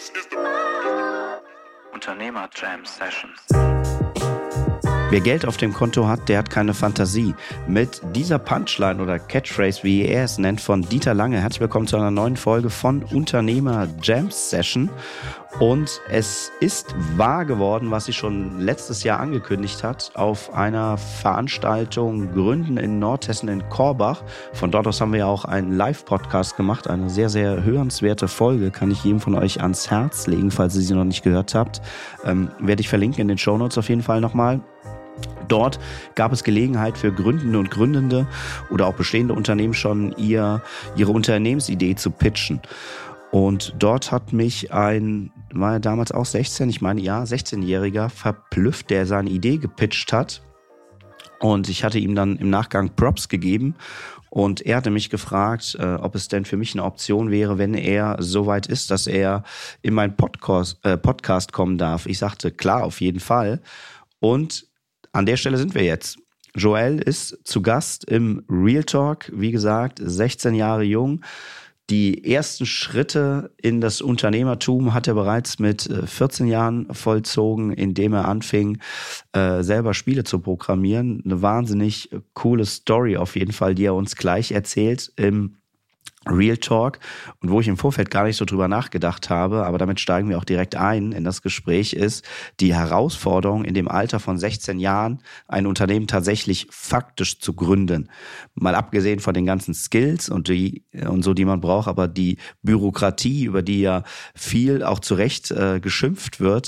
Unternehmer Jam Sessions. Wer Geld auf dem Konto hat, der hat keine Fantasie. Mit dieser Punchline oder Catchphrase, wie er es nennt, von Dieter Lange. Herzlich willkommen zu einer neuen Folge von Unternehmer Jam Session. Und es ist wahr geworden, was sie schon letztes Jahr angekündigt hat, auf einer Veranstaltung Gründen in Nordhessen in Korbach. Von dort aus haben wir ja auch einen Live-Podcast gemacht, eine sehr, sehr hörenswerte Folge, kann ich jedem von euch ans Herz legen, falls ihr sie noch nicht gehört habt. Werde ich verlinken in den Shownotes auf jeden Fall nochmal. Dort gab es Gelegenheit für Gründende und Gründende oder auch bestehende Unternehmen schon ihre Unternehmensidee zu pitchen. Und dort hat mich war er damals auch 16-Jähriger verblüfft, der seine Idee gepitcht hat. Und ich hatte ihm dann im Nachgang Props gegeben. Und er hatte mich gefragt, ob es denn für mich eine Option wäre, wenn er so weit ist, dass er in meinen Podcast kommen darf. Ich sagte, klar, auf jeden Fall. Und an der Stelle sind wir jetzt. Joel ist zu Gast im Real Talk, wie gesagt, 16 Jahre jung. Die ersten Schritte in das Unternehmertum hat er bereits mit 14 Jahren vollzogen, indem er anfing, selber Spiele zu programmieren. Eine wahnsinnig coole Story auf jeden Fall, die er uns gleich erzählt im Real Talk und wo ich im Vorfeld gar nicht so drüber nachgedacht habe, aber damit steigen wir auch direkt ein in das Gespräch, ist die Herausforderung, in dem Alter von 16 Jahren ein Unternehmen tatsächlich faktisch zu gründen. Mal abgesehen von den ganzen Skills und die man braucht, aber die Bürokratie, über die ja viel auch zu Recht geschimpft wird,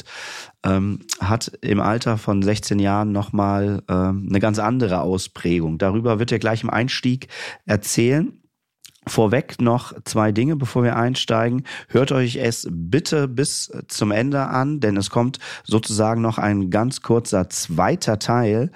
hat im Alter von 16 Jahren nochmal eine ganz andere Ausprägung. Darüber wird er gleich im Einstieg erzählen. Vorweg noch 2 Dinge, bevor wir einsteigen. Hört euch es bitte bis zum Ende an, denn es kommt sozusagen noch ein ganz kurzer zweiter Teil,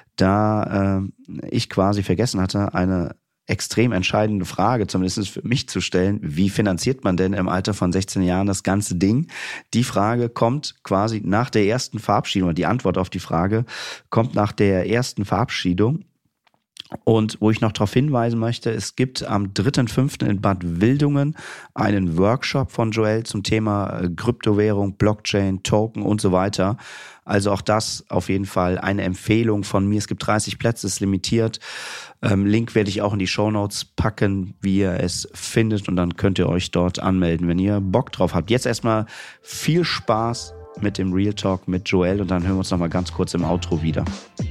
da ich quasi vergessen hatte, eine extrem entscheidende Frage, zumindest für mich zu stellen. Wie finanziert man denn im Alter von 16 Jahren das ganze Ding? Die Frage kommt quasi nach der ersten Verabschiedung, oder die Antwort auf die Frage kommt nach der ersten Verabschiedung. Und wo ich noch darauf hinweisen möchte, es gibt am 3.5. in Bad Wildungen einen Workshop von Joel zum Thema Kryptowährung, Blockchain, Token und so weiter. Also auch das auf jeden Fall eine Empfehlung von mir. Es gibt 30 Plätze, ist limitiert. Link werde ich auch in die Shownotes packen, wie ihr es findet. Und dann könnt ihr euch dort anmelden, wenn ihr Bock drauf habt. Jetzt erstmal viel Spaß mit dem Real Talk mit Joel und dann hören wir uns nochmal ganz kurz im Outro wieder.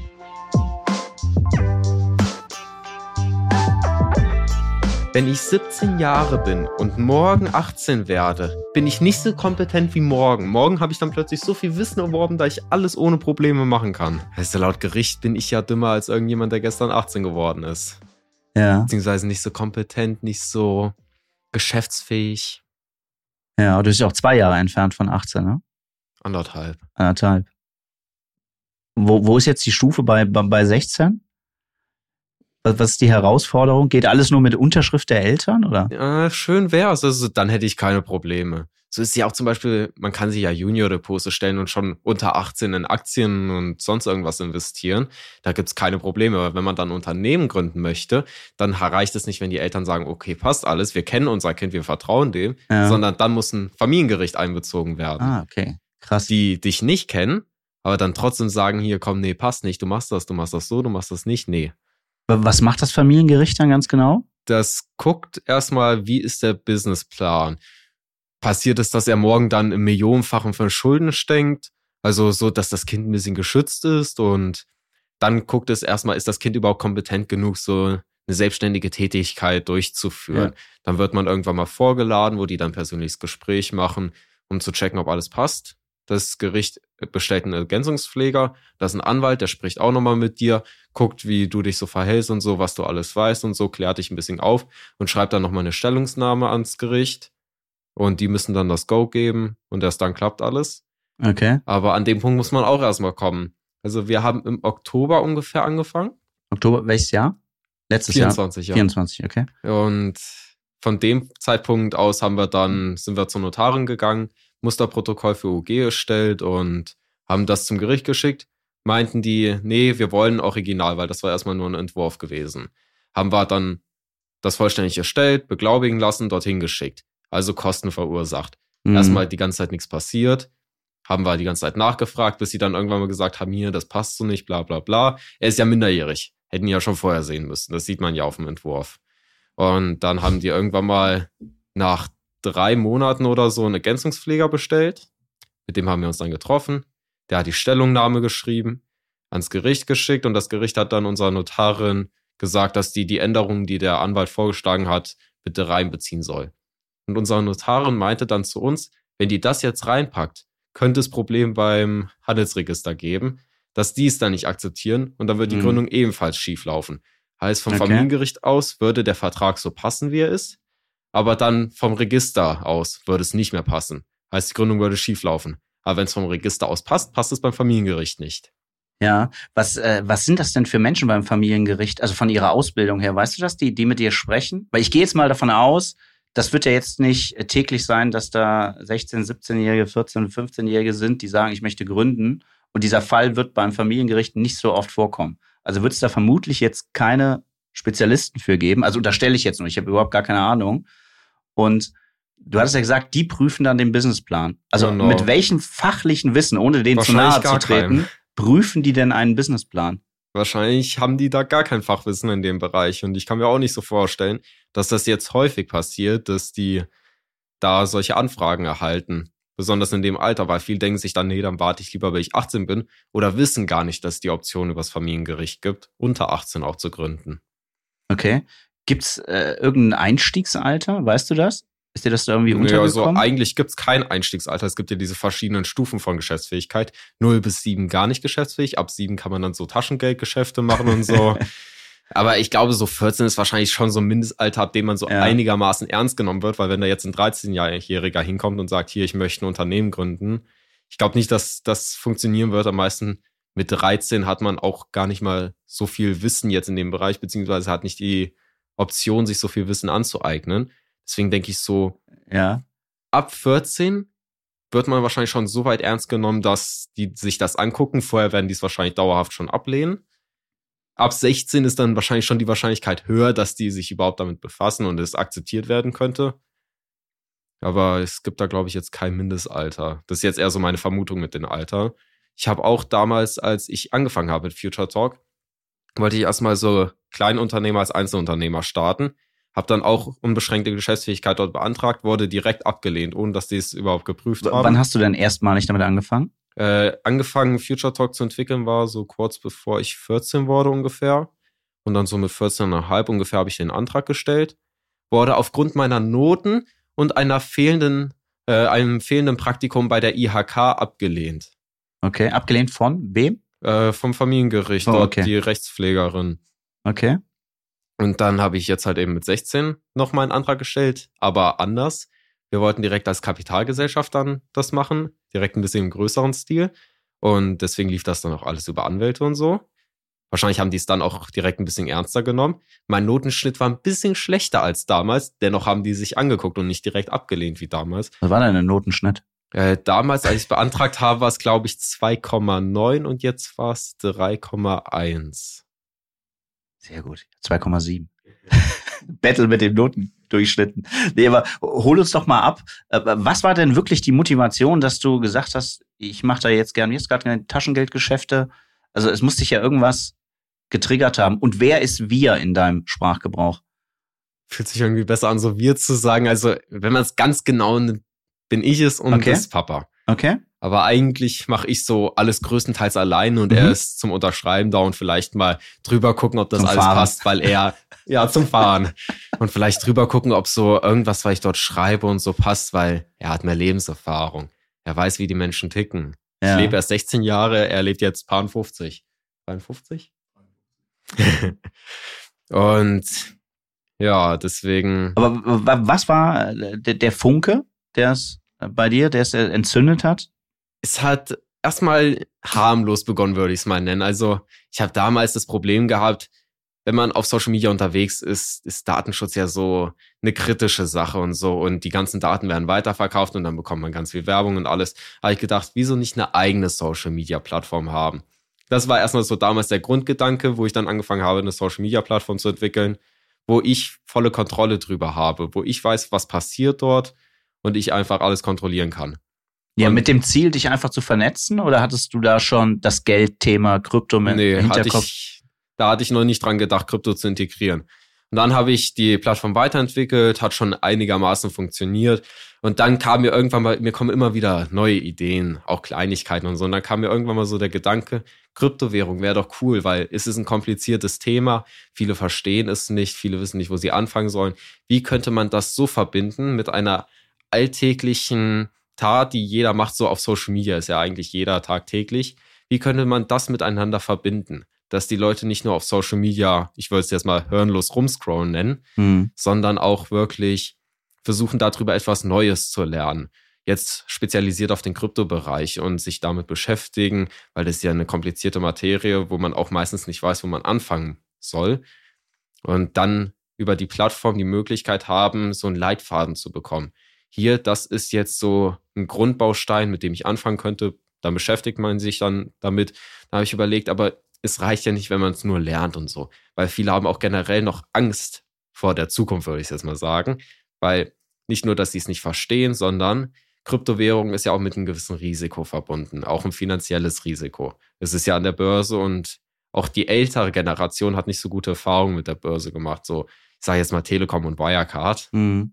Wenn ich 17 Jahre bin und morgen 18 werde, bin ich nicht so kompetent wie morgen. Morgen habe ich dann plötzlich so viel Wissen erworben, da ich alles ohne Probleme machen kann. Heißt ja, laut Gericht bin ich ja dümmer als irgendjemand, der gestern 18 geworden ist. Ja. Beziehungsweise nicht so kompetent, nicht so geschäftsfähig. Ja, du bist ja auch 2 Jahre entfernt von 18, ne? 1,5. Wo ist jetzt die Stufe bei 16? Was ist die Herausforderung? Geht alles nur mit Unterschrift der Eltern, oder? Ja, schön wär's. Also dann hätte ich keine Probleme. So ist ja auch zum Beispiel, man kann sich ja Junior-Depots stellen und schon unter 18 in Aktien und sonst irgendwas investieren. Da gibt's keine Probleme. Aber wenn man dann ein Unternehmen gründen möchte, dann reicht es nicht, wenn die Eltern sagen, okay, passt alles, wir kennen unser Kind, wir vertrauen dem, sondern dann muss ein Familiengericht einbezogen werden. Ah, okay. Krass. Die dich nicht kennen, aber dann trotzdem sagen, hier, komm, nee, passt nicht, du machst das so, du machst das nicht, nee. Was macht das Familiengericht dann ganz genau? Das guckt erstmal, wie ist der Businessplan? Passiert es, dass er morgen dann im Millionenfachen von Schulden steckt? Also so, dass das Kind ein bisschen geschützt ist und dann guckt es erstmal, ist das Kind überhaupt kompetent genug, so eine selbstständige Tätigkeit durchzuführen? Ja. Dann wird man irgendwann mal vorgeladen, wo die dann persönliches Gespräch machen, um zu checken, ob alles passt. Das Gericht bestellt einen Ergänzungspfleger, das ist ein Anwalt, der spricht auch nochmal mit dir, guckt, wie du dich so verhältst und so, was du alles weißt und so, klärt dich ein bisschen auf und schreibt dann nochmal eine Stellungnahme ans Gericht und die müssen dann das Go geben und erst dann klappt alles. Okay. Aber an dem Punkt muss man auch erstmal kommen. Also wir haben im Oktober ungefähr angefangen. Oktober, welches Jahr? Letztes 24 Jahr? 24, okay. Und von dem Zeitpunkt aus sind wir zur Notarin gegangen, Musterprotokoll für UG erstellt und haben das zum Gericht geschickt. Meinten die, nee, wir wollen Original, weil das war erstmal nur ein Entwurf gewesen. Haben wir dann das vollständig erstellt, beglaubigen lassen, dorthin geschickt. Also Kosten verursacht. Erstmal die ganze Zeit nichts passiert. Haben wir die ganze Zeit nachgefragt, bis sie dann irgendwann mal gesagt haben, hier, das passt so nicht, bla bla bla. Er ist ja minderjährig. Hätten die ja schon vorher sehen müssen. Das sieht man ja auf dem Entwurf. Und dann haben die irgendwann mal nach 3 Monaten oder so einen Ergänzungspfleger bestellt. Mit dem haben wir uns dann getroffen. Der hat die Stellungnahme geschrieben, ans Gericht geschickt und das Gericht hat dann unserer Notarin gesagt, dass die Änderungen, die der Anwalt vorgeschlagen hat, bitte reinbeziehen soll. Und unsere Notarin meinte dann zu uns, wenn die das jetzt reinpackt, könnte es Probleme beim Handelsregister geben, dass die es dann nicht akzeptieren und dann wird die Gründung ebenfalls schief laufen. Heißt, vom Familiengericht aus würde der Vertrag so passen, wie er ist, aber dann vom Register aus würde es nicht mehr passen. Heißt, die Gründung würde schief laufen. Aber wenn es vom Register aus passt, passt es beim Familiengericht nicht. Ja, was sind das denn für Menschen beim Familiengericht? Also von ihrer Ausbildung her, weißt du das, die mit dir sprechen? Weil ich gehe jetzt mal davon aus, das wird ja jetzt nicht täglich sein, dass da 16-, 17-Jährige, 14-, 15-Jährige sind, die sagen, ich möchte gründen. Und dieser Fall wird beim Familiengericht nicht so oft vorkommen. Also wird es da vermutlich jetzt keine Spezialisten für geben. Also unterstelle ich jetzt nur, ich habe überhaupt gar keine Ahnung. Und du hattest ja gesagt, die prüfen dann den Businessplan. Also mit welchem fachlichen Wissen, ohne denen zu nahe zu treten, prüfen die denn einen Businessplan? Wahrscheinlich haben die da gar kein Fachwissen in dem Bereich. Und ich kann mir auch nicht so vorstellen, dass das jetzt häufig passiert, dass die da solche Anfragen erhalten. Besonders in dem Alter, weil viele denken sich dann, nee, dann warte ich lieber, bis ich 18 bin. Oder wissen gar nicht, dass es die Option übers Familiengericht gibt, unter 18 auch zu gründen. Okay. Gibt's irgendein Einstiegsalter? Weißt du das? Ist dir das da irgendwie untergekommen? Also eigentlich gibt's kein Einstiegsalter. Es gibt ja diese verschiedenen Stufen von Geschäftsfähigkeit. 0 bis 7 gar nicht geschäftsfähig. Ab 7 kann man dann so Taschengeldgeschäfte machen und so. Aber ich glaube, so 14 ist wahrscheinlich schon so ein Mindestalter, ab dem man so einigermaßen ernst genommen wird. Weil wenn da jetzt ein 13-Jähriger hinkommt und sagt, hier, ich möchte ein Unternehmen gründen, ich glaube nicht, dass das funktionieren wird. Am meisten mit 13 hat man auch gar nicht mal so viel Wissen jetzt in dem Bereich, beziehungsweise hat nicht die Option, sich so viel Wissen anzueignen. Deswegen denke ich so, ab 14 wird man wahrscheinlich schon so weit ernst genommen, dass die sich das angucken. Vorher werden die es wahrscheinlich dauerhaft schon ablehnen. Ab 16 ist dann wahrscheinlich schon die Wahrscheinlichkeit höher, dass die sich überhaupt damit befassen und es akzeptiert werden könnte. Aber es gibt da, glaube ich, jetzt kein Mindestalter. Das ist jetzt eher so meine Vermutung mit dem Alter. Ich habe auch damals, als ich angefangen habe mit Future Talk, wollte ich erstmal so Kleinunternehmer als Einzelunternehmer starten. Habe dann auch unbeschränkte Geschäftsfähigkeit dort beantragt, wurde direkt abgelehnt, ohne dass die es überhaupt geprüft haben. Wann hast du denn erstmalig damit angefangen? Angefangen, Future Talk zu entwickeln, war so kurz bevor ich 14 wurde ungefähr. Und dann so mit 14,5 ungefähr habe ich den Antrag gestellt. Wurde aufgrund meiner Noten und einem fehlenden Praktikum bei der IHK abgelehnt. Okay, abgelehnt von wem? Vom Familiengericht, dort die Rechtspflegerin. Okay. Und dann habe ich jetzt halt eben mit 16 noch mal einen Antrag gestellt, aber anders. Wir wollten direkt als Kapitalgesellschaft dann das machen, direkt ein bisschen im größeren Stil. Und deswegen lief das dann auch alles über Anwälte und so. Wahrscheinlich haben die es dann auch direkt ein bisschen ernster genommen. Mein Notenschnitt war ein bisschen schlechter als damals. Dennoch haben die sich angeguckt und nicht direkt abgelehnt wie damals. Was war denn ein Notenschnitt? Damals, als ich es beantragt habe, war es, glaube ich, 2,9 und jetzt war es 3,1. Sehr gut. 2,7. Battle mit den Notendurchschnitten. Nee, aber hol uns doch mal ab. Was war denn wirklich die Motivation, dass du gesagt hast, ich mache da jetzt gerade Taschengeldgeschäfte? Also es muss dich ja irgendwas getriggert haben. Und wer ist wir in deinem Sprachgebrauch? Fühlt sich irgendwie besser an, so wir zu sagen. Also wenn man es ganz genau nimmt, bin ich es und das Papa. Okay. Aber eigentlich mache ich so alles größtenteils alleine und er ist zum Unterschreiben da und vielleicht mal drüber gucken, ob das zum alles Fahren. Passt, weil er, zum Fahren. Und vielleicht drüber gucken, ob so irgendwas, was ich dort schreibe und so passt, weil er hat mehr Lebenserfahrung. Er weiß, wie die Menschen ticken. Ja. Ich lebe erst 16 Jahre, er lebt jetzt paar 50. 52? Und ja, deswegen. Aber was war der Funke, der es bei dir, der es entzündet hat? Es hat erstmal harmlos begonnen, würde ich es mal nennen. Also ich habe damals das Problem gehabt, wenn man auf Social Media unterwegs ist, ist Datenschutz ja so eine kritische Sache und so. Und die ganzen Daten werden weiterverkauft und dann bekommt man ganz viel Werbung und alles. Habe ich gedacht, wieso nicht eine eigene Social Media Plattform haben? Das war erstmal so damals der Grundgedanke, wo ich dann angefangen habe, eine Social Media Plattform zu entwickeln, wo ich volle Kontrolle drüber habe, wo ich weiß, was passiert dort und ich einfach alles kontrollieren kann. Ja, mit dem Ziel, dich einfach zu vernetzen, oder hattest du da schon das Geldthema Krypto im Hinterkopf? Da hatte ich noch nicht dran gedacht, Krypto zu integrieren. Und dann habe ich die Plattform weiterentwickelt, hat schon einigermaßen funktioniert. Und dann kam mir irgendwann mal, mir kommen immer wieder neue Ideen, auch Kleinigkeiten und so. Und dann kam mir irgendwann mal so der Gedanke, Kryptowährung wäre doch cool, weil es ist ein kompliziertes Thema. Viele verstehen es nicht, viele wissen nicht, wo sie anfangen sollen. Wie könnte man das so verbinden mit einer alltäglichen Tat, die jeder macht, so auf Social Media, ist ja eigentlich jeder tagtäglich. Wie könnte man das miteinander verbinden? Dass die Leute nicht nur auf Social Media, ich würde es jetzt mal hirnlos rumscrollen nennen, sondern auch wirklich versuchen, darüber etwas Neues zu lernen. Jetzt spezialisiert auf den Kryptobereich und sich damit beschäftigen, weil das ist ja eine komplizierte Materie, wo man auch meistens nicht weiß, wo man anfangen soll. Und dann über die Plattform die Möglichkeit haben, so einen Leitfaden zu bekommen. Hier, das ist jetzt so ein Grundbaustein, mit dem ich anfangen könnte. Dann beschäftigt man sich dann damit. Da habe ich überlegt, aber es reicht ja nicht, wenn man es nur lernt und so. Weil viele haben auch generell noch Angst vor der Zukunft, würde ich jetzt mal sagen. Weil nicht nur, dass sie es nicht verstehen, sondern Kryptowährung ist ja auch mit einem gewissen Risiko verbunden. Auch ein finanzielles Risiko. Es ist ja an der Börse und auch die ältere Generation hat nicht so gute Erfahrungen mit der Börse gemacht. So, ich sage jetzt mal Telekom und Wirecard.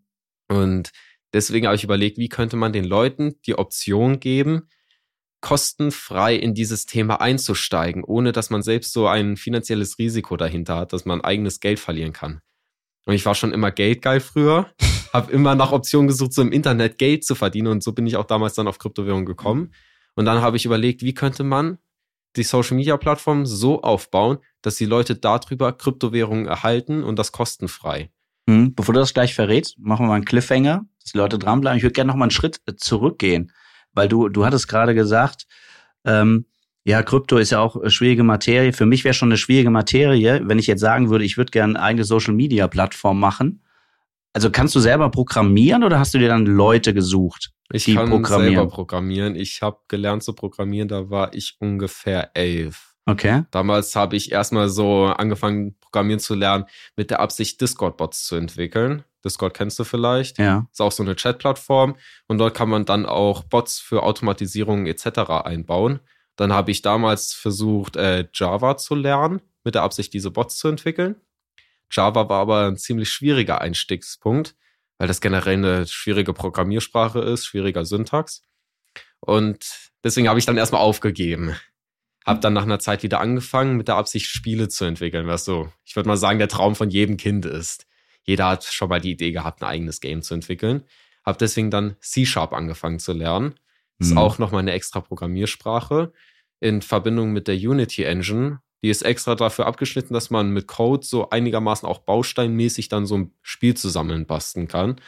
Und deswegen habe ich überlegt, wie könnte man den Leuten die Option geben, kostenfrei in dieses Thema einzusteigen, ohne dass man selbst so ein finanzielles Risiko dahinter hat, dass man eigenes Geld verlieren kann. Und ich war schon immer geldgeil früher, habe immer nach Optionen gesucht, so im Internet Geld zu verdienen, und so bin ich auch damals dann auf Kryptowährung gekommen. Und dann habe ich überlegt, wie könnte man die Social-Media-Plattform so aufbauen, dass die Leute darüber Kryptowährungen erhalten und das kostenfrei. Bevor du das gleich verrätst, machen wir mal einen Cliffhanger, dass die Leute dranbleiben. Ich würde gerne noch mal einen Schritt zurückgehen. Weil du hattest gerade gesagt, ja, Krypto ist ja auch eine schwierige Materie. Für mich wäre schon eine schwierige Materie, wenn ich jetzt sagen würde, ich würde gerne eine eigene Social-Media-Plattform machen. Also kannst du selber programmieren oder hast du dir dann Leute gesucht, die programmieren? Ich kann selber programmieren. Ich habe gelernt zu programmieren, da war ich ungefähr 11. Okay. Damals habe ich erstmal so angefangen, programmieren zu lernen, mit der Absicht, Discord-Bots zu entwickeln. Discord kennst du vielleicht. Ja. Ist auch so eine Chat-Plattform. Und dort kann man dann auch Bots für Automatisierung etc. einbauen. Dann habe ich damals versucht, Java zu lernen, mit der Absicht, diese Bots zu entwickeln. Java war aber ein ziemlich schwieriger Einstiegspunkt, weil das generell eine schwierige Programmiersprache ist, schwieriger Syntax. Und deswegen habe ich dann erstmal aufgegeben. Habe dann nach einer Zeit wieder angefangen, mit der Absicht, Spiele zu entwickeln, was so, ich würde mal sagen, der Traum von jedem Kind ist. Jeder hat schon mal die Idee gehabt, ein eigenes Game zu entwickeln. Habe deswegen dann C# angefangen zu lernen. Ist auch nochmal eine extra Programmiersprache in Verbindung mit der Unity Engine. Die ist extra dafür abgeschnitten, dass man mit Code so einigermaßen auch bausteinmäßig dann so ein Spiel zusammenbasteln kann.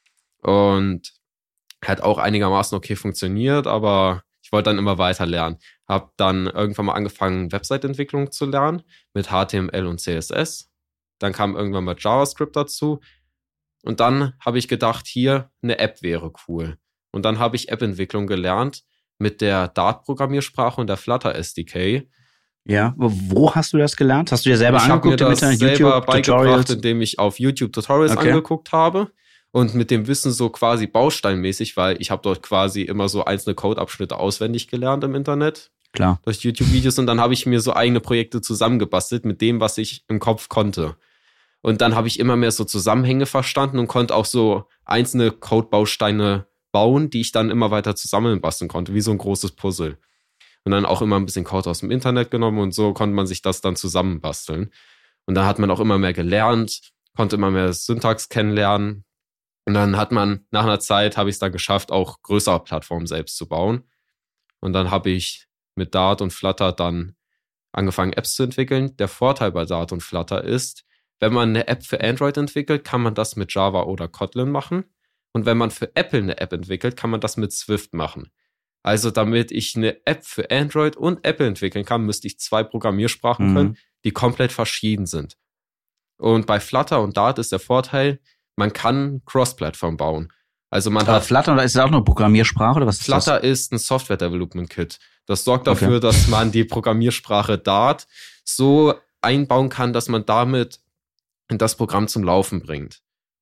Und hat auch einigermaßen okay funktioniert, aber ich wollte dann immer weiter lernen. Habe dann irgendwann mal angefangen, Website-Entwicklung zu lernen mit HTML und CSS. Dann kam irgendwann mal JavaScript dazu. Und dann habe ich gedacht, hier, eine App wäre cool. Und dann habe ich App-Entwicklung gelernt mit der Dart-Programmiersprache und der Flutter SDK. Ja, wo hast du das gelernt? Hast du dir selber angeguckt? Ich habe mir das selber beigebracht, indem ich auf YouTube Tutorials angeguckt habe. Und mit dem Wissen so quasi bausteinmäßig, weil ich habe dort quasi immer so einzelne Codeabschnitte auswendig gelernt im Internet. Klar. Durch YouTube-Videos. Und dann habe ich mir so eigene Projekte zusammengebastelt mit dem, was ich im Kopf konnte. Und dann habe ich immer mehr so Zusammenhänge verstanden und konnte auch so einzelne Codebausteine bauen, die ich dann immer weiter zusammenbasteln konnte, wie so ein großes Puzzle. Und dann auch immer ein bisschen Code aus dem Internet genommen und so konnte man sich das dann zusammenbasteln. Und dann hat man auch immer mehr gelernt, konnte immer mehr Syntax kennenlernen. Und dann hat man, nach einer Zeit habe ich es dann geschafft, auch größere Plattformen selbst zu bauen. Und dann habe ich mit Dart und Flutter dann angefangen, Apps zu entwickeln. Der Vorteil bei Dart und Flutter ist, wenn man eine App für Android entwickelt, kann man das mit Java oder Kotlin machen. Und wenn man für Apple eine App entwickelt, kann man das mit Swift machen. Also damit ich eine App für Android und Apple entwickeln kann, müsste ich 2 Programmiersprachen können, die komplett verschieden sind. Und bei Flutter und Dart ist der Vorteil, man kann Cross-Plattform bauen. Also man hat Flutter, oder ist das auch eine Programmiersprache oder was ist Flutter das? ist ein Software-Development-Kit. Das sorgt dafür, dass man die Programmiersprache Dart so einbauen kann, dass man damit das Programm zum Laufen bringt.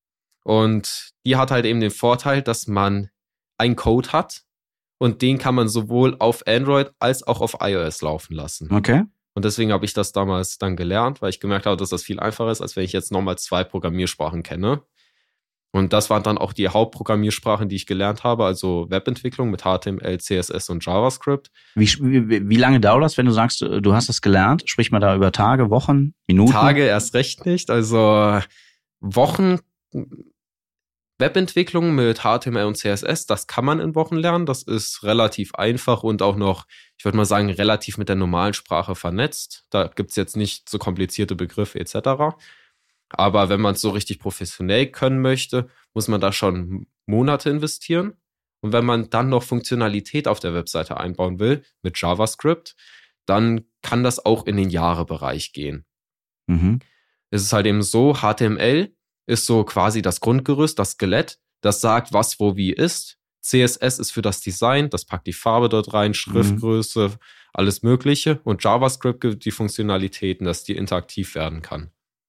Und die hat halt eben den Vorteil, dass man einen Code hat und den kann man sowohl auf Android als auch auf iOS laufen lassen. Okay. Und deswegen habe ich das damals dann gelernt, weil ich gemerkt habe, dass das viel einfacher ist, als wenn ich jetzt nochmal 2 Programmiersprachen kenne. Und das waren dann auch die Hauptprogrammiersprachen, die ich gelernt habe, also Webentwicklung mit HTML, CSS und JavaScript. Wie lange dauert das, wenn du sagst, du hast das gelernt? Sprich mal da über Tage, Wochen, Minuten? Tage erst recht nicht, also Wochen. Webentwicklung mit HTML und CSS, das kann man in Wochen lernen. Das ist relativ einfach und auch noch, ich würde mal sagen, relativ mit der normalen Sprache vernetzt. Da gibt es jetzt nicht so komplizierte Begriffe etc. Aber wenn man es so richtig professionell können möchte, muss man da schon Monate investieren. Und wenn man dann noch Funktionalität auf der Webseite einbauen will mit JavaScript, dann kann das auch in den Jahrebereich gehen. Mhm. Es ist halt eben so, HTML ist so quasi das Grundgerüst, das Skelett, das sagt, was wo wie ist. CSS ist für das Design, das packt die Farbe dort rein, Schriftgröße, alles Mögliche. Und JavaScript gibt die Funktionalitäten, dass die interaktiv werden kann.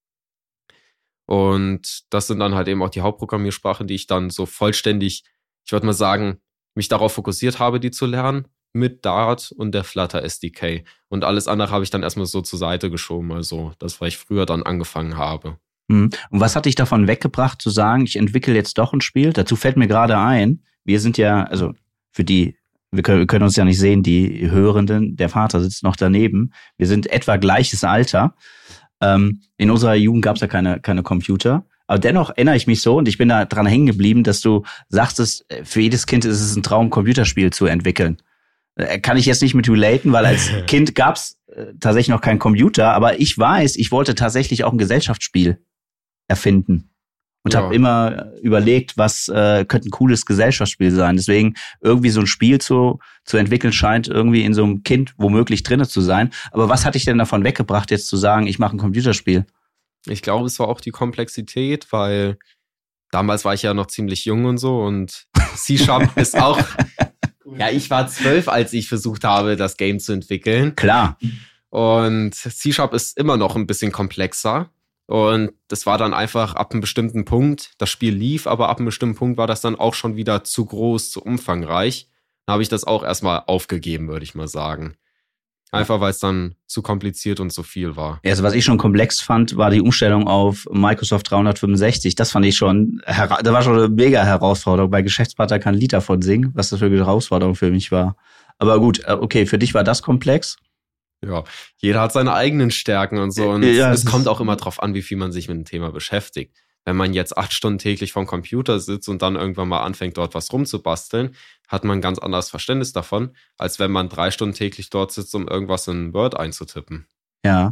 Und das sind dann halt eben auch die Hauptprogrammiersprachen, die ich dann so vollständig, ich würde mal sagen, mich darauf fokussiert habe, die zu lernen, mit Dart und der Flutter SDK. Und alles andere habe ich dann erstmal so zur Seite geschoben, also das, was ich früher dann angefangen habe. Und was hat dich davon weggebracht, zu sagen, ich entwickle jetzt doch ein Spiel? Dazu fällt mir gerade ein, wir sind ja, also für die, wir können uns ja nicht sehen, die Hörenden, der Vater sitzt noch daneben. Wir sind etwa gleiches Alter. In unserer Jugend gab es ja keine Computer. Aber dennoch erinnere ich mich so, und ich bin da dran hängen geblieben, dass du sagst, für jedes Kind ist es ein Traum, ein Computerspiel zu entwickeln. Kann ich jetzt nicht mit relaten, weil als Kind gab es tatsächlich noch keinen Computer, aber ich weiß, ich wollte tatsächlich auch ein Gesellschaftsspiel erfinden. Und habe immer überlegt, was könnte ein cooles Gesellschaftsspiel sein. Deswegen irgendwie so ein Spiel zu entwickeln, scheint irgendwie in so einem Kind womöglich drinne zu sein. Aber was hat dich denn davon weggebracht, jetzt zu sagen, ich mache ein Computerspiel? Ich glaube, es war auch die Komplexität, weil damals war ich ja noch ziemlich jung und so und C# ist auch... Ja, ich war 12, als ich versucht habe, das Game zu entwickeln. Klar. Und C# ist immer noch ein bisschen komplexer. Und das war dann einfach ab einem bestimmten Punkt, das Spiel lief, aber ab einem bestimmten Punkt war das dann auch schon wieder zu groß, zu umfangreich. Dann habe ich das auch erstmal aufgegeben, würde ich mal sagen. Einfach, weil es dann zu kompliziert und zu viel war. Also was ich schon komplex fand, war die Umstellung auf Microsoft 365. Das fand ich schon, da war schon eine mega Herausforderung. Bei Geschäftspartner kann ein Lied davon singen, was das für eine Herausforderung für mich war. Aber gut, okay, für dich war das komplex. Ja, jeder hat seine eigenen Stärken und so. Und ja, es kommt auch immer drauf an, wie viel man sich mit dem Thema beschäftigt. Wenn man jetzt 8 Stunden täglich vorm Computer sitzt und dann irgendwann mal anfängt, dort was rumzubasteln, hat man ein ganz anderes Verständnis davon, als wenn man 3 Stunden täglich dort sitzt, um irgendwas in Word einzutippen. Ja.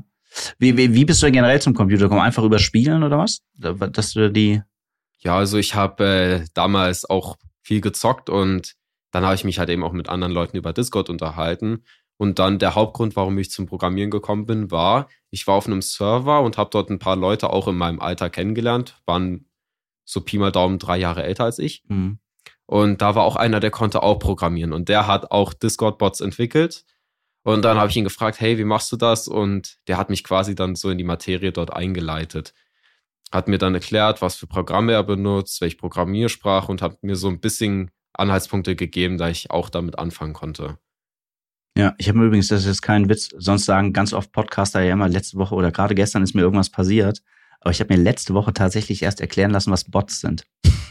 Wie bist du denn generell zum Computer gekommen? Einfach über Spielen oder was? Dass du die... Ja, also ich habe damals auch viel gezockt und dann habe ich mich halt eben auch mit anderen Leuten über Discord unterhalten. Und dann der Hauptgrund, warum ich zum Programmieren gekommen bin, war, ich war auf einem Server und habe dort ein paar Leute auch in meinem Alter kennengelernt, waren so Pi mal Daumen 3 Jahre älter als ich. Mhm. Und da war auch einer, der konnte auch programmieren und der hat auch Discord-Bots entwickelt. Und dann habe ich ihn gefragt, hey, wie machst du das? Und der hat mich quasi dann so in die Materie dort eingeleitet. Hat mir dann erklärt, was für Programme er benutzt, welche Programmiersprache und hat mir so ein bisschen Anhaltspunkte gegeben, da ich auch damit anfangen konnte. Ja, ich habe mir übrigens, das ist jetzt kein Witz, sonst sagen ganz oft Podcaster ja immer, letzte Woche oder gerade gestern ist mir irgendwas passiert, aber ich habe mir letzte Woche tatsächlich erst erklären lassen, was Bots sind.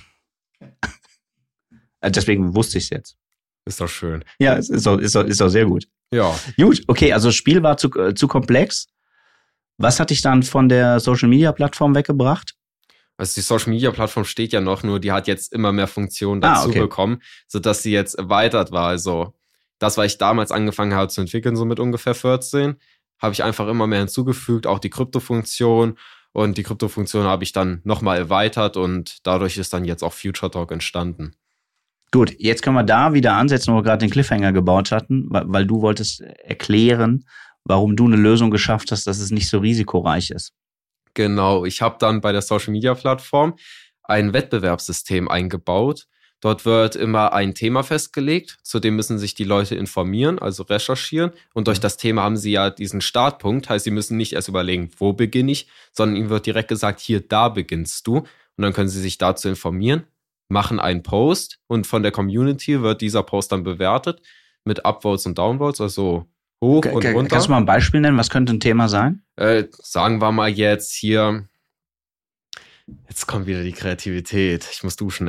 Deswegen wusste ich es jetzt. Ist doch schön. Ja, es ist doch sehr gut. Ja. Gut, okay, also das Spiel war zu komplex. Was hat dich dann von der Social-Media-Plattform weggebracht? Also die Social-Media-Plattform steht ja noch, nur die hat jetzt immer mehr Funktionen dazu bekommen, sodass sie jetzt erweitert war, also das, was ich damals angefangen habe zu entwickeln, so mit ungefähr 14, habe ich einfach immer mehr hinzugefügt, auch die Krypto-Funktion. Und die Krypto-Funktion habe ich dann nochmal erweitert und dadurch ist dann jetzt auch Future Talk entstanden. Gut, jetzt können wir da wieder ansetzen, wo wir gerade den Cliffhanger gebaut hatten, weil du wolltest erklären, warum du eine Lösung geschafft hast, dass es nicht so risikoreich ist. Genau, ich habe dann bei der Social-Media-Plattform ein Wettbewerbssystem eingebaut. Dort wird immer ein Thema festgelegt, zu dem müssen sich die Leute informieren, also recherchieren. Und durch das Thema haben sie ja diesen Startpunkt, heißt, sie müssen nicht erst überlegen, wo beginne ich, sondern ihnen wird direkt gesagt, hier, da beginnst du. und dann können sie sich dazu informieren, machen einen Post und von der Community wird dieser Post dann bewertet mit Upvotes und Downvotes, also hoch und runter. Kannst du mal ein Beispiel nennen? Was könnte ein Thema sein? Sagen wir mal jetzt hier, jetzt kommt wieder die Kreativität, ich muss duschen.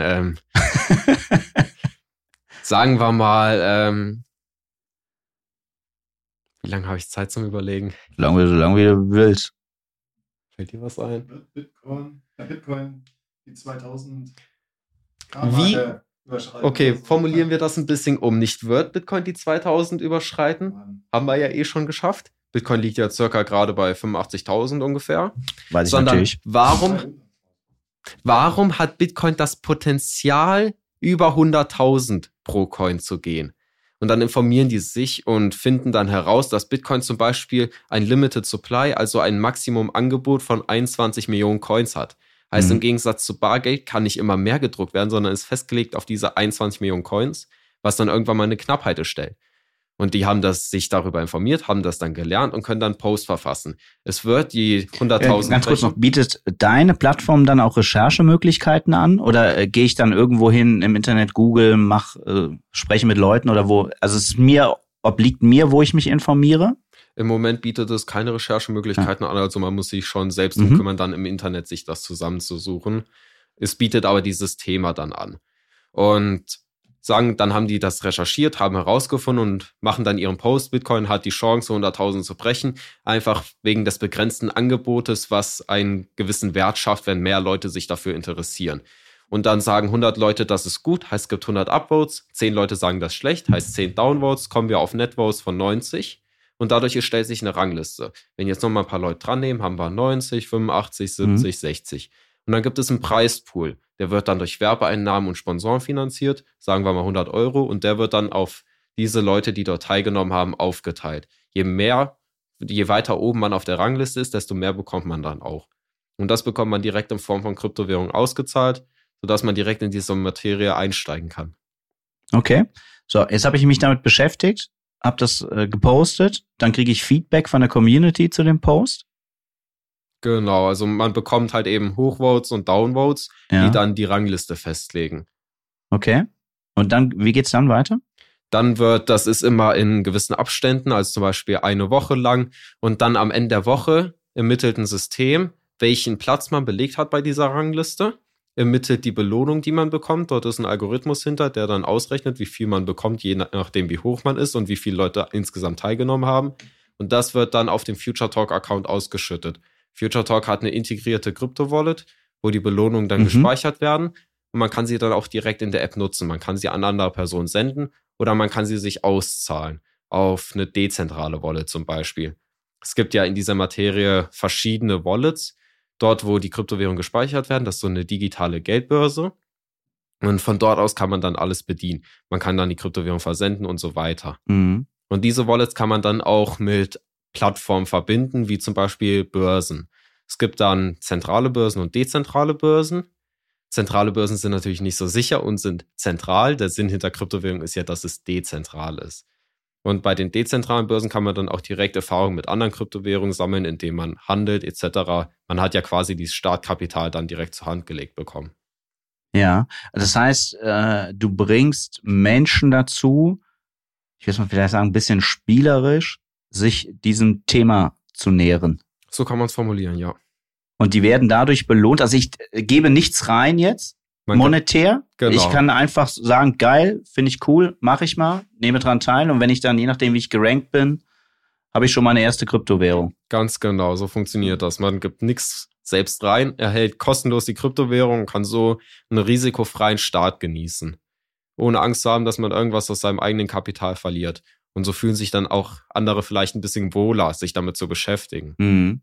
Sagen wir mal, wie lange habe ich Zeit zum Überlegen? So lange wie du willst. Fällt dir was ein? Bitcoin die 2000 Wie? überschreiten. Okay, formulieren wir das ein bisschen um. Nicht wird Bitcoin die 2000 überschreiten? Haben wir ja eh schon geschafft. Bitcoin liegt ja circa gerade bei 85.000 ungefähr. Weiß ich Sondern natürlich. warum hat Bitcoin das Potenzial, über 100.000 pro Coin zu gehen? Und dann informieren die sich und finden dann heraus, dass Bitcoin zum Beispiel ein Limited Supply, also ein Maximum-Angebot von 21 Millionen Coins hat. Heißt, im Gegensatz zu Bargeld kann nicht immer mehr gedruckt werden, sondern ist festgelegt auf diese 21 Millionen Coins, was dann irgendwann mal eine Knappheit stellt. Und die haben sich darüber informiert, haben das dann gelernt und können dann Post verfassen. Es wird die 100.000... Ganz kurz noch, bietet deine Plattform dann auch Recherchemöglichkeiten an? Oder gehe ich dann irgendwo hin im Internet, Google, spreche mit Leuten oder wo? Also es obliegt mir, wo ich mich informiere? Im Moment bietet es keine Recherchemöglichkeiten an, also man muss sich schon selbst drum kümmern, dann im Internet sich das zusammenzusuchen. Es bietet aber dieses Thema dann an. Und dann haben die das recherchiert, haben herausgefunden und machen dann ihren Post. Bitcoin hat die Chance, 100.000 zu brechen, einfach wegen des begrenzten Angebotes, was einen gewissen Wert schafft, wenn mehr Leute sich dafür interessieren. Und dann sagen 100 Leute, das ist gut, heißt es gibt 100 Upvotes, 10 Leute sagen das ist schlecht, heißt 10 Downvotes, kommen wir auf Netvotes von 90 und dadurch erstellt sich eine Rangliste. Wenn jetzt nochmal ein paar Leute dran nehmen, haben wir 90, 85, 70, 60. Und dann gibt es einen Preispool. Der wird dann durch Werbeeinnahmen und Sponsoren finanziert, sagen wir mal 100 Euro, und der wird dann auf diese Leute, die dort teilgenommen haben, aufgeteilt. Je weiter oben man auf der Rangliste ist, desto mehr bekommt man dann auch. Und das bekommt man direkt in Form von Kryptowährung ausgezahlt, sodass man direkt in diese Materie einsteigen kann. Okay, so, jetzt habe ich mich damit beschäftigt, habe das gepostet, dann kriege ich Feedback von der Community zu dem Post. Genau, also man bekommt halt eben Hochvotes und Downvotes, die dann die Rangliste festlegen. Okay. Und dann, wie geht's dann weiter? Dann das ist immer in gewissen Abständen, also zum Beispiel eine Woche lang, und dann am Ende der Woche ermittelt ein System, welchen Platz man belegt hat bei dieser Rangliste, ermittelt die Belohnung, die man bekommt. Dort ist ein Algorithmus hinter, der dann ausrechnet, wie viel man bekommt, je nachdem, wie hoch man ist und wie viele Leute insgesamt teilgenommen haben. Und das wird dann auf dem Future Talk Account ausgeschüttet. Future Talk hat eine integrierte Krypto-Wallet, wo die Belohnungen dann gespeichert werden. Und man kann sie dann auch direkt in der App nutzen. Man kann sie an andere Personen senden oder man kann sie sich auszahlen auf eine dezentrale Wallet zum Beispiel. Es gibt ja in dieser Materie verschiedene Wallets, dort wo die Kryptowährungen gespeichert werden. Das ist so eine digitale Geldbörse. Und von dort aus kann man dann alles bedienen. Man kann dann die Kryptowährung versenden und so weiter. Und diese Wallets kann man dann auch mit Plattformen verbinden, wie zum Beispiel Börsen. Es gibt dann zentrale Börsen und dezentrale Börsen. Zentrale Börsen sind natürlich nicht so sicher und sind zentral. Der Sinn hinter Kryptowährung ist ja, dass es dezentral ist. Und bei den dezentralen Börsen kann man dann auch direkt Erfahrungen mit anderen Kryptowährungen sammeln, indem man handelt etc. Man hat ja quasi dieses Startkapital dann direkt zur Hand gelegt bekommen. Ja, das heißt, du bringst Menschen dazu, ich will mal vielleicht sagen, ein bisschen spielerisch, sich diesem Thema zu nähern. So kann man es formulieren, ja. Und die werden dadurch belohnt. Also ich gebe nichts rein jetzt, monetär. Genau. Ich kann einfach sagen, geil, finde ich cool, mache ich mal, nehme dran teil. Und wenn ich dann, je nachdem wie ich gerankt bin, habe ich schon meine erste Kryptowährung. Ganz genau, so funktioniert das. Man gibt nichts selbst rein, erhält kostenlos die Kryptowährung und kann so einen risikofreien Start genießen. Ohne Angst zu haben, dass man irgendwas aus seinem eigenen Kapital verliert. Und so fühlen sich dann auch andere vielleicht ein bisschen wohler, sich damit zu beschäftigen.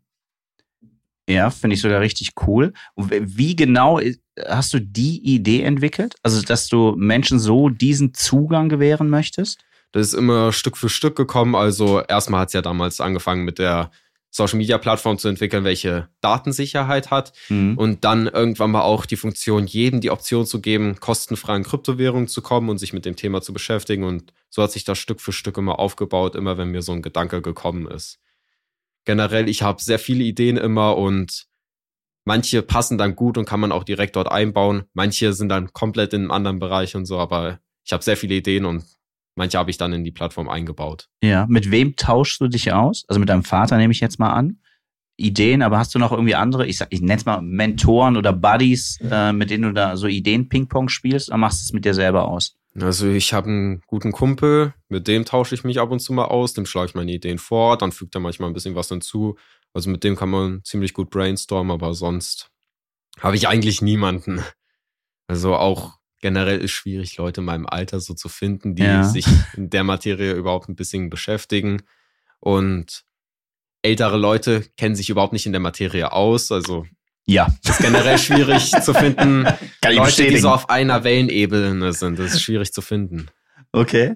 Ja, finde ich sogar richtig cool. Und wie genau hast du die Idee entwickelt? Also, dass du Menschen so diesen Zugang gewähren möchtest? Das ist immer Stück für Stück gekommen. Also erstmal hat es ja damals angefangen mit der Social-Media-Plattform zu entwickeln, welche Datensicherheit hat. Und dann irgendwann mal auch die Funktion, jedem die Option zu geben, kostenfrei in Kryptowährungen zu kommen und sich mit dem Thema zu beschäftigen. Und so hat sich das Stück für Stück immer aufgebaut, immer wenn mir so ein Gedanke gekommen ist. Generell, ich habe sehr viele Ideen immer und Manche passen dann gut und kann man auch direkt dort einbauen. Manche sind dann komplett in einem anderen Bereich und so, aber ich habe sehr viele Ideen und manche habe ich dann in die Plattform eingebaut. Ja, mit wem tauschst du dich aus? Also mit deinem Vater nehme ich jetzt mal an. Ideen, aber hast du noch irgendwie andere, ich nenne es mal Mentoren oder Buddies, mit denen du da so Ideen-Ping-Pong spielst, oder machst du es mit dir selber aus? Also ich habe einen guten Kumpel, mit dem tausche ich mich ab und zu mal aus, dem schlage ich meine Ideen vor, dann fügt er manchmal ein bisschen was hinzu. Also mit dem kann man ziemlich gut brainstormen, aber sonst habe ich eigentlich niemanden. Also auch generell ist schwierig, Leute in meinem Alter so zu finden, die sich in der Materie überhaupt ein bisschen beschäftigen. Und ältere Leute kennen sich überhaupt nicht in der Materie aus. Also es ist generell schwierig zu finden. Leute, die so auf einer Wellenebene sind, das ist schwierig zu finden. Okay.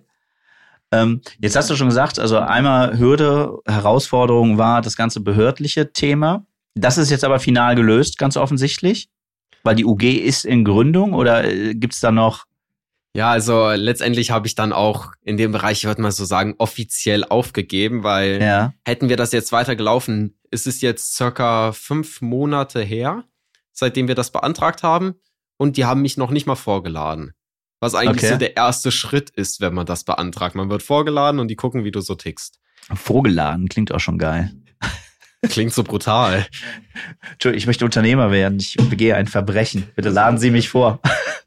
Jetzt hast du schon gesagt, also einmal Hürde, Herausforderung war das ganze behördliche Thema. Das ist jetzt aber final gelöst, ganz offensichtlich, weil die UG ist in Gründung, oder gibt's da noch? Ja, also letztendlich habe ich dann auch in dem Bereich, ich würde mal so sagen, offiziell aufgegeben, weil hätten wir das jetzt weitergelaufen, ist es jetzt circa 5 Monate her, seitdem wir das beantragt haben, und die haben mich noch nicht mal vorgeladen. Was eigentlich so der erste Schritt ist, wenn man das beantragt. Man wird vorgeladen und die gucken, wie du so tickst. Vorgeladen klingt auch schon geil. Klingt so brutal. Entschuldigung, ich möchte Unternehmer werden. Ich begehe ein Verbrechen. Bitte laden Sie mich vor.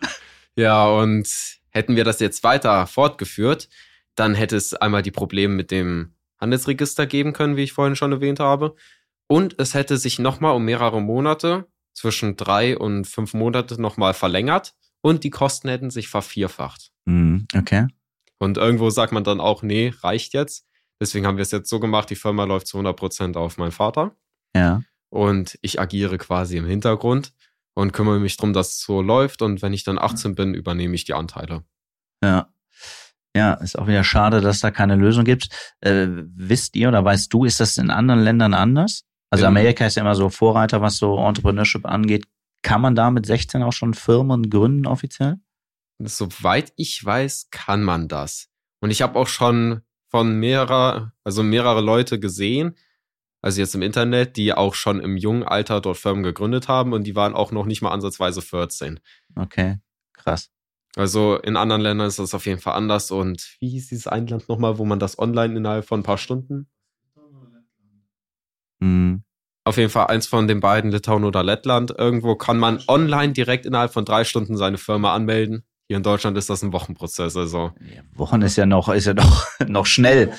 Ja, und hätten wir das jetzt weiter fortgeführt, dann hätte es einmal die Probleme mit dem Handelsregister geben können, wie ich vorhin schon erwähnt habe. Und es hätte sich nochmal um mehrere Monate, zwischen 3 und 5 Monate nochmal verlängert. Und die Kosten hätten sich vervierfacht. Okay. Und irgendwo sagt man dann auch, nee, reicht jetzt. Deswegen haben wir es jetzt so gemacht, die Firma läuft zu 100% auf meinen Vater. Ja. Und ich agiere quasi im Hintergrund und kümmere mich darum, dass es so läuft. Und wenn ich dann 18 bin, übernehme ich die Anteile. Ja. Ja, ist auch wieder schade, dass da keine Lösung gibt. Wisst ihr oder weißt du, ist das in anderen Ländern anders? Also Amerika ist ja immer so Vorreiter, was so Entrepreneurship angeht. Kann man da mit 16 auch schon Firmen gründen offiziell? Soweit ich weiß, kann man das. Und ich habe auch schon von mehrere Leute gesehen, also jetzt im Internet, die auch schon im jungen Alter dort Firmen gegründet haben, und die waren auch noch nicht mal ansatzweise 14. Okay, krass. Also in anderen Ländern ist das auf jeden Fall anders. Und wie hieß dieses ein Land nochmal, wo man das online innerhalb von ein paar Stunden? Auf jeden Fall eins von den beiden, Litauen oder Lettland. Irgendwo kann man online direkt innerhalb von 3 Stunden seine Firma anmelden. Hier in Deutschland ist das ein Wochenprozess. Also. Ja, Wochen ist ja noch schnell.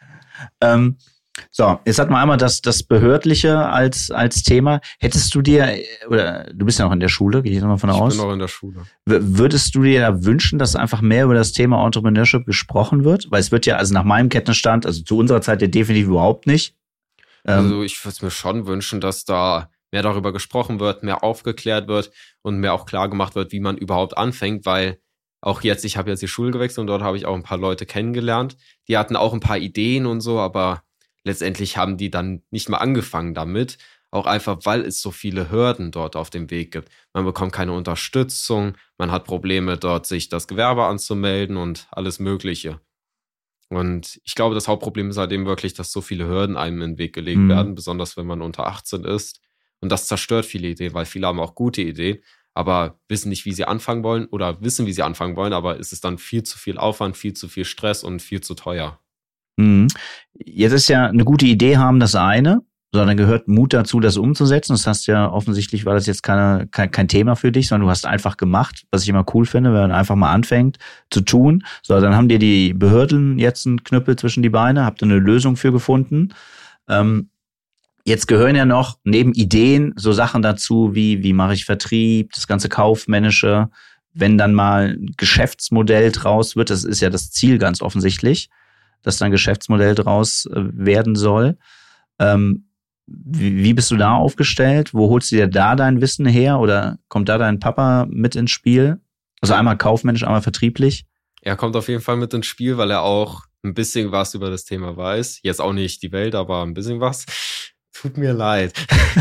So, jetzt hatten wir einmal das Behördliche als Thema. Hättest du dir, oder du bist ja noch in der Schule, gehe ich nochmal von aus. Ich bin noch in der Schule. Würdest du dir da wünschen, dass einfach mehr über das Thema Entrepreneurship gesprochen wird? Weil es wird ja, also nach meinem Kenntnisstand, also zu unserer Zeit ja definitiv überhaupt nicht. Also ich würde es mir schon wünschen, dass da mehr darüber gesprochen wird, mehr aufgeklärt wird und mehr auch klar gemacht wird, wie man überhaupt anfängt, weil auch jetzt, ich habe jetzt die Schule gewechselt und dort habe ich auch ein paar Leute kennengelernt. Die hatten auch ein paar Ideen und so, aber letztendlich haben die dann nicht mal angefangen damit, auch einfach, weil es so viele Hürden dort auf dem Weg gibt. Man bekommt keine Unterstützung, man hat Probleme dort, sich das Gewerbe anzumelden und alles Mögliche. Und ich glaube, das Hauptproblem ist halt eben wirklich, dass so viele Hürden einem in den Weg gelegt werden, besonders wenn man unter 18 ist. Und das zerstört viele Ideen, weil viele haben auch gute Ideen, aber wissen nicht, wie sie anfangen wollen, oder wissen, wie sie anfangen wollen, aber es ist dann viel zu viel Aufwand, viel zu viel Stress und viel zu teuer. Jetzt ist ja eine gute Idee haben das eine, sondern gehört Mut dazu, das umzusetzen. Das heißt ja, offensichtlich war das jetzt kein Thema für dich, sondern du hast einfach gemacht, was ich immer cool finde, wenn man einfach mal anfängt zu tun. So, dann haben dir die Behörden jetzt einen Knüppel zwischen die Beine, habt ihr eine Lösung für gefunden. Jetzt gehören ja noch neben Ideen so Sachen dazu, wie mache ich Vertrieb, das ganze Kaufmännische, wenn dann mal ein Geschäftsmodell draus wird, das ist ja das Ziel ganz offensichtlich, dass dann ein Geschäftsmodell draus werden soll. Wie bist du da aufgestellt? Wo holst du dir da dein Wissen her? Oder kommt da dein Papa mit ins Spiel? Also einmal kaufmännisch, einmal vertrieblich? Er kommt auf jeden Fall mit ins Spiel, weil er auch ein bisschen was über das Thema weiß. Jetzt auch nicht die Welt, aber ein bisschen was. Tut mir leid.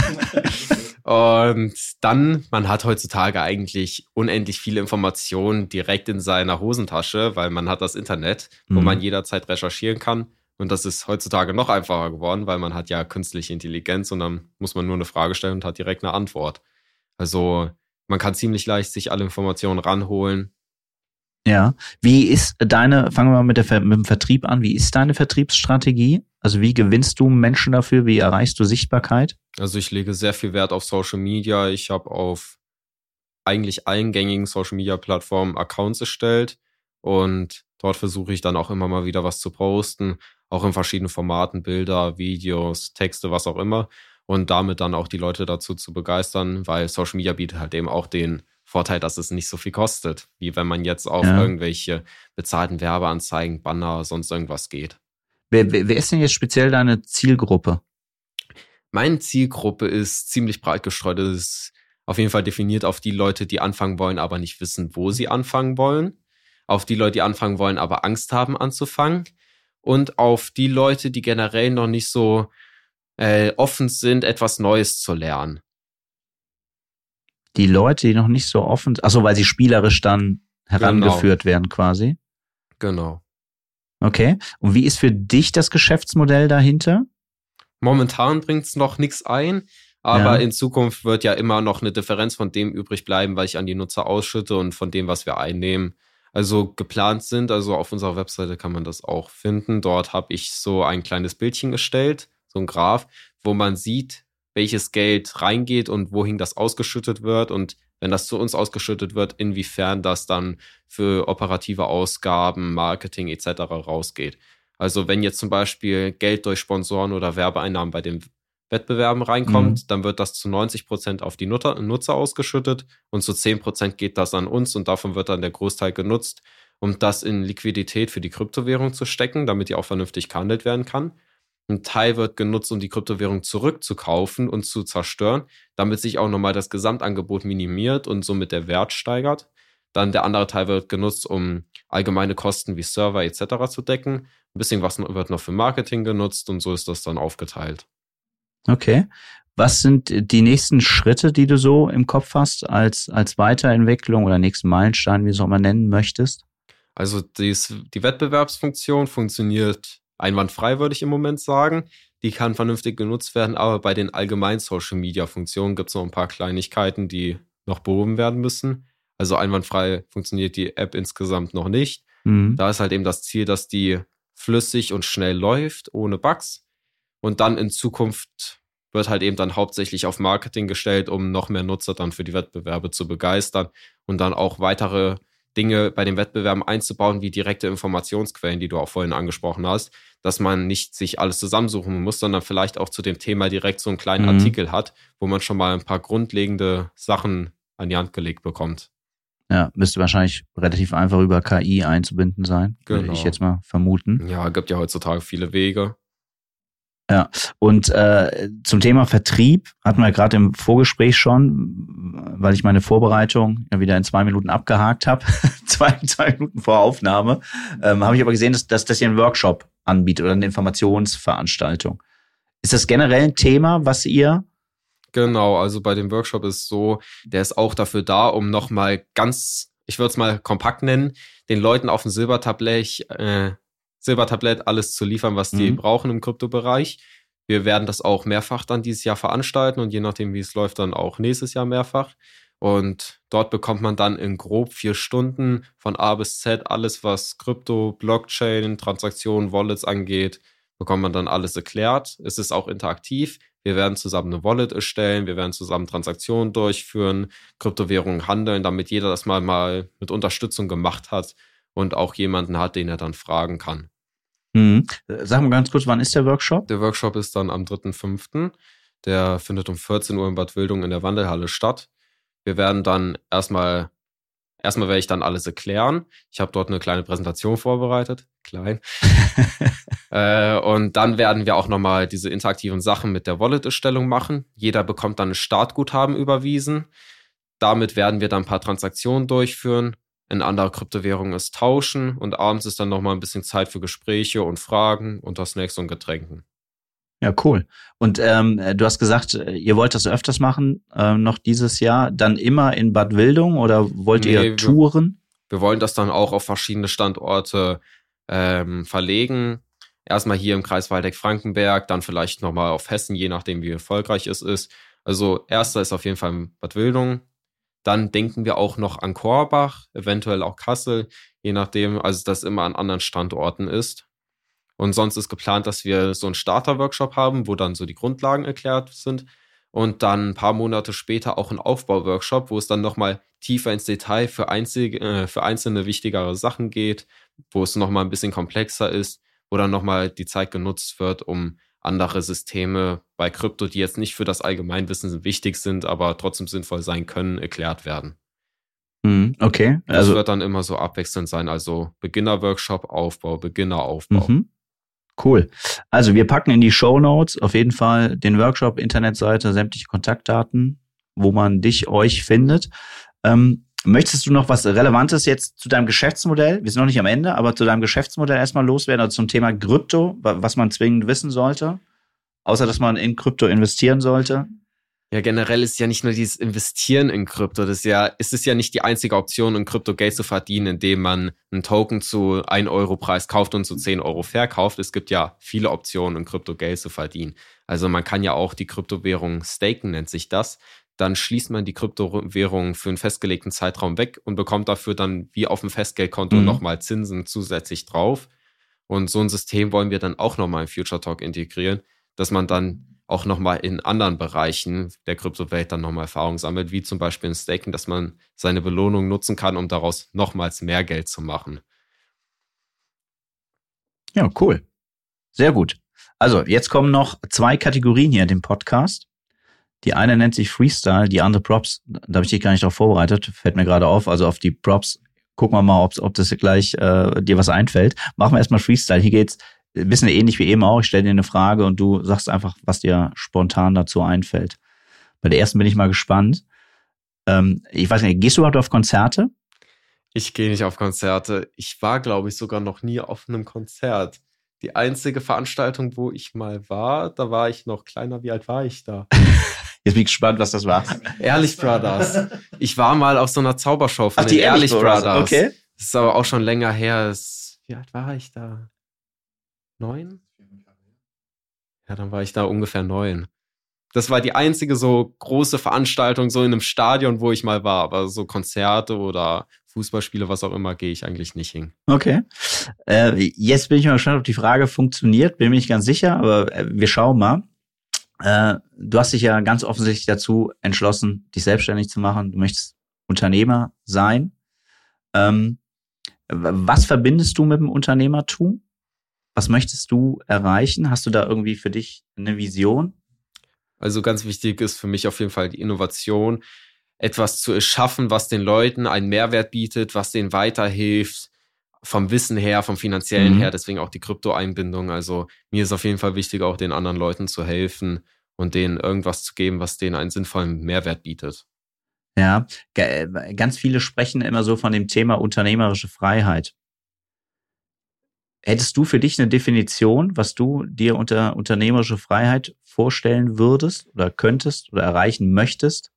Und dann, man hat heutzutage eigentlich unendlich viele Informationen direkt in seiner Hosentasche, weil man hat das Internet, wo man jederzeit recherchieren kann. Und das ist heutzutage noch einfacher geworden, weil man hat ja künstliche Intelligenz und dann muss man nur eine Frage stellen und hat direkt eine Antwort. Also man kann ziemlich leicht sich alle Informationen ranholen. Ja. Fangen wir mal mit dem Vertrieb an. Wie ist deine Vertriebsstrategie? Also wie gewinnst du Menschen dafür? Wie erreichst du Sichtbarkeit? Also ich lege sehr viel Wert auf Social Media. Ich habe auf eigentlich allen gängigen Social Media Plattformen Accounts erstellt und dort versuche ich dann auch immer mal wieder was zu posten, auch in verschiedenen Formaten, Bilder, Videos, Texte, was auch immer und damit dann auch die Leute dazu zu begeistern, weil Social Media bietet halt eben auch den Vorteil, dass es nicht so viel kostet, wie wenn man jetzt auf irgendwelche bezahlten Werbeanzeigen, Banner, sonst irgendwas geht. Wer ist denn jetzt speziell deine Zielgruppe? Meine Zielgruppe ist ziemlich breit gestreut. Es ist auf jeden Fall definiert auf die Leute, die anfangen wollen, aber nicht wissen, wo sie anfangen wollen. Auf die Leute, die anfangen wollen, aber Angst haben anzufangen. Und auf die Leute, die generell noch nicht so offen sind, etwas Neues zu lernen. Die Leute, die noch nicht so offen sind, achso, weil sie spielerisch dann herangeführt werden quasi. Genau. Okay. Und wie ist für dich das Geschäftsmodell dahinter? Momentan bringt es noch nichts ein, aber in Zukunft wird ja immer noch eine Differenz von dem übrig bleiben, weil ich an die Nutzer ausschütte und von dem, was wir einnehmen. Also geplant sind, also auf unserer Webseite kann man das auch finden. Dort habe ich so ein kleines Bildchen gestellt, so ein Graph, wo man sieht, welches Geld reingeht und wohin das ausgeschüttet wird und wenn das zu uns ausgeschüttet wird, inwiefern das dann für operative Ausgaben, Marketing etc. rausgeht. Also wenn jetzt zum Beispiel Geld durch Sponsoren oder Werbeeinnahmen bei den Wettbewerben reinkommt, dann wird das zu 90% auf die Nutzer ausgeschüttet und zu 10% geht das an uns und davon wird dann der Großteil genutzt, um das in Liquidität für die Kryptowährung zu stecken, damit die auch vernünftig gehandelt werden kann. Ein Teil wird genutzt, um die Kryptowährung zurückzukaufen und zu zerstören, damit sich auch nochmal das Gesamtangebot minimiert und somit der Wert steigert. Dann der andere Teil wird genutzt, um allgemeine Kosten wie Server etc. zu decken. Ein bisschen was wird noch für Marketing genutzt und so ist das dann aufgeteilt. Okay. Was sind die nächsten Schritte, die du so im Kopf hast als Weiterentwicklung oder nächsten Meilenstein, wie du es auch mal nennen möchtest? Also die Wettbewerbsfunktion funktioniert einwandfrei, würde ich im Moment sagen. Die kann vernünftig genutzt werden, aber bei den allgemeinen Social-Media-Funktionen gibt es noch ein paar Kleinigkeiten, die noch behoben werden müssen. Also einwandfrei funktioniert die App insgesamt noch nicht. Da ist halt eben das Ziel, dass die flüssig und schnell läuft, ohne Bugs. Und dann in Zukunft wird halt eben dann hauptsächlich auf Marketing gestellt, um noch mehr Nutzer dann für die Wettbewerbe zu begeistern und dann auch weitere Dinge bei den Wettbewerben einzubauen, wie direkte Informationsquellen, die du auch vorhin angesprochen hast, dass man nicht sich alles zusammensuchen muss, sondern vielleicht auch zu dem Thema direkt so einen kleinen Artikel hat, wo man schon mal ein paar grundlegende Sachen an die Hand gelegt bekommt. Ja, müsste wahrscheinlich relativ einfach über KI einzubinden sein, würde ich jetzt mal vermuten. Ja, gibt ja heutzutage viele Wege. Ja, und zum Thema Vertrieb hatten wir gerade im Vorgespräch schon, weil ich meine Vorbereitung ja wieder in 2 Minuten abgehakt habe, zwei Minuten vor Aufnahme, habe ich aber gesehen, dass ihr einen Workshop anbietet oder eine Informationsveranstaltung. Ist das generell ein Thema, was ihr... Genau, also bei dem Workshop ist so, der ist auch dafür da, um nochmal ganz, ich würde es mal kompakt nennen, den Leuten auf dem Silbertablett alles zu liefern, was die brauchen im Kryptobereich. Wir werden das auch mehrfach dann dieses Jahr veranstalten und je nachdem, wie es läuft, dann auch nächstes Jahr mehrfach. Und dort bekommt man dann in grob 4 Stunden von A bis Z alles, was Krypto, Blockchain, Transaktionen, Wallets angeht, bekommt man dann alles erklärt. Es ist auch interaktiv. Wir werden zusammen eine Wallet erstellen, wir werden zusammen Transaktionen durchführen, Kryptowährungen handeln, damit jeder das mal mit Unterstützung gemacht hat und auch jemanden hat, den er dann fragen kann. Sag mal ganz kurz, wann ist der Workshop? Der Workshop ist dann am 3.5. Der findet um 14 Uhr in Bad Wildungen in der Wandelhalle statt. Wir werden dann erstmal werde ich dann alles erklären. Ich habe dort eine kleine Präsentation vorbereitet. Klein. Und dann werden wir auch nochmal diese interaktiven Sachen mit der Wallet-Erstellung machen. Jeder bekommt dann ein Startguthaben überwiesen. Damit werden wir dann ein paar Transaktionen durchführen. In anderer Kryptowährung ist tauschen. Und abends ist dann nochmal ein bisschen Zeit für Gespräche und Fragen und das Snacks und Getränken. Ja, cool. Und du hast gesagt, ihr wollt das öfters machen, noch dieses Jahr, dann immer in Bad Wildungen oder wollt ihr touren? Wir wollen das dann auch auf verschiedene Standorte verlegen. Erstmal hier im Kreis Waldeck-Frankenberg, dann vielleicht nochmal auf Hessen, je nachdem, wie erfolgreich es ist. Also erster ist auf jeden Fall Bad Wildungen. Dann denken wir auch noch an Korbach, eventuell auch Kassel, je nachdem, also das immer an anderen Standorten ist. Und sonst ist geplant, dass wir so einen Starter-Workshop haben, wo dann so die Grundlagen erklärt sind. Und dann ein paar Monate später auch einen Aufbau-Workshop, wo es dann nochmal tiefer ins Detail für einzelne wichtigere Sachen geht, wo es nochmal ein bisschen komplexer ist, wo dann nochmal die Zeit genutzt wird, um andere Systeme bei Krypto, die jetzt nicht für das Allgemeinwissen wichtig sind, aber trotzdem sinnvoll sein können, erklärt werden. Okay. Das wird dann immer so abwechselnd sein, also Beginner-Workshop, Aufbau, Beginner-Aufbau. Cool. Also wir packen in die Shownotes auf jeden Fall den Workshop, Internetseite, sämtliche Kontaktdaten, wo man euch findet. Möchtest du noch was Relevantes jetzt zu deinem Geschäftsmodell? Wir sind noch nicht am Ende, aber zu deinem Geschäftsmodell erstmal loswerden, also zum Thema Krypto, was man zwingend wissen sollte, außer dass man in Krypto investieren sollte? Ja, generell ist ja nicht nur dieses Investieren in Krypto, es ist ja nicht die einzige Option, in Krypto Geld zu verdienen, indem man einen Token zu 1 Euro Preis kauft und zu 10 Euro verkauft. Es gibt ja viele Optionen, in Krypto Geld zu verdienen. Also man kann ja auch die Kryptowährung staken, nennt sich das. Dann schließt man die Kryptowährung für einen festgelegten Zeitraum weg und bekommt dafür dann wie auf dem Festgeldkonto nochmal Zinsen zusätzlich drauf. Und so ein System wollen wir dann auch nochmal in Future Talk integrieren, dass man dann auch nochmal in anderen Bereichen der Kryptowelt dann nochmal Erfahrung sammelt, wie zum Beispiel in Staking, dass man seine Belohnung nutzen kann, um daraus nochmals mehr Geld zu machen. Ja, cool. Sehr gut. Also, jetzt kommen noch 2 Kategorien hier in dem Podcast. Die eine nennt sich Freestyle, die andere Props. Da habe ich dich gar nicht drauf vorbereitet, fällt mir gerade auf. Also auf die Props gucken wir mal, ob das gleich dir was einfällt. Machen wir erstmal Freestyle. Hier geht's ein bisschen ähnlich wie eben auch. Ich stelle dir eine Frage und du sagst einfach, was dir spontan dazu einfällt. Bei der ersten bin ich mal gespannt. Ich weiß nicht, gehst du überhaupt auf Konzerte? Ich gehe nicht auf Konzerte. Ich war, glaube ich, sogar noch nie auf einem Konzert. Die einzige Veranstaltung, wo ich mal war, da war ich noch kleiner. Wie alt war ich da? Jetzt bin ich gespannt, was das war. Ehrlich Brothers. Ich war mal auf so einer Zaubershow von die den Ehrlich Brothers. Brothers. Okay. Das ist aber auch schon länger her. Wie alt war ich da? 9? Ja, dann war ich da ungefähr 9. Das war die einzige so große Veranstaltung so in einem Stadion, wo ich mal war. Aber so Konzerte oder Fußballspiele, was auch immer, gehe ich eigentlich nicht hin. Okay. Jetzt bin ich mal gespannt, ob die Frage funktioniert. Bin mir nicht ganz sicher, aber wir schauen mal. Du hast dich ja ganz offensichtlich dazu entschlossen, dich selbstständig zu machen. Du möchtest Unternehmer sein. Was verbindest du mit dem Unternehmertum? Was möchtest du erreichen? Hast du da irgendwie für dich eine Vision? Also ganz wichtig ist für mich auf jeden Fall die Innovation, etwas zu erschaffen, was den Leuten einen Mehrwert bietet, was denen weiterhilft, vom Wissen her, vom Finanziellen her, deswegen auch die Krypto-Einbindung. Also mir ist auf jeden Fall wichtig, auch den anderen Leuten zu helfen und denen irgendwas zu geben, was denen einen sinnvollen Mehrwert bietet. Ja, ganz viele sprechen immer so von dem Thema unternehmerische Freiheit. Hättest du für dich eine Definition, was du dir unter unternehmerische Freiheit vorstellen würdest oder könntest oder erreichen möchtest?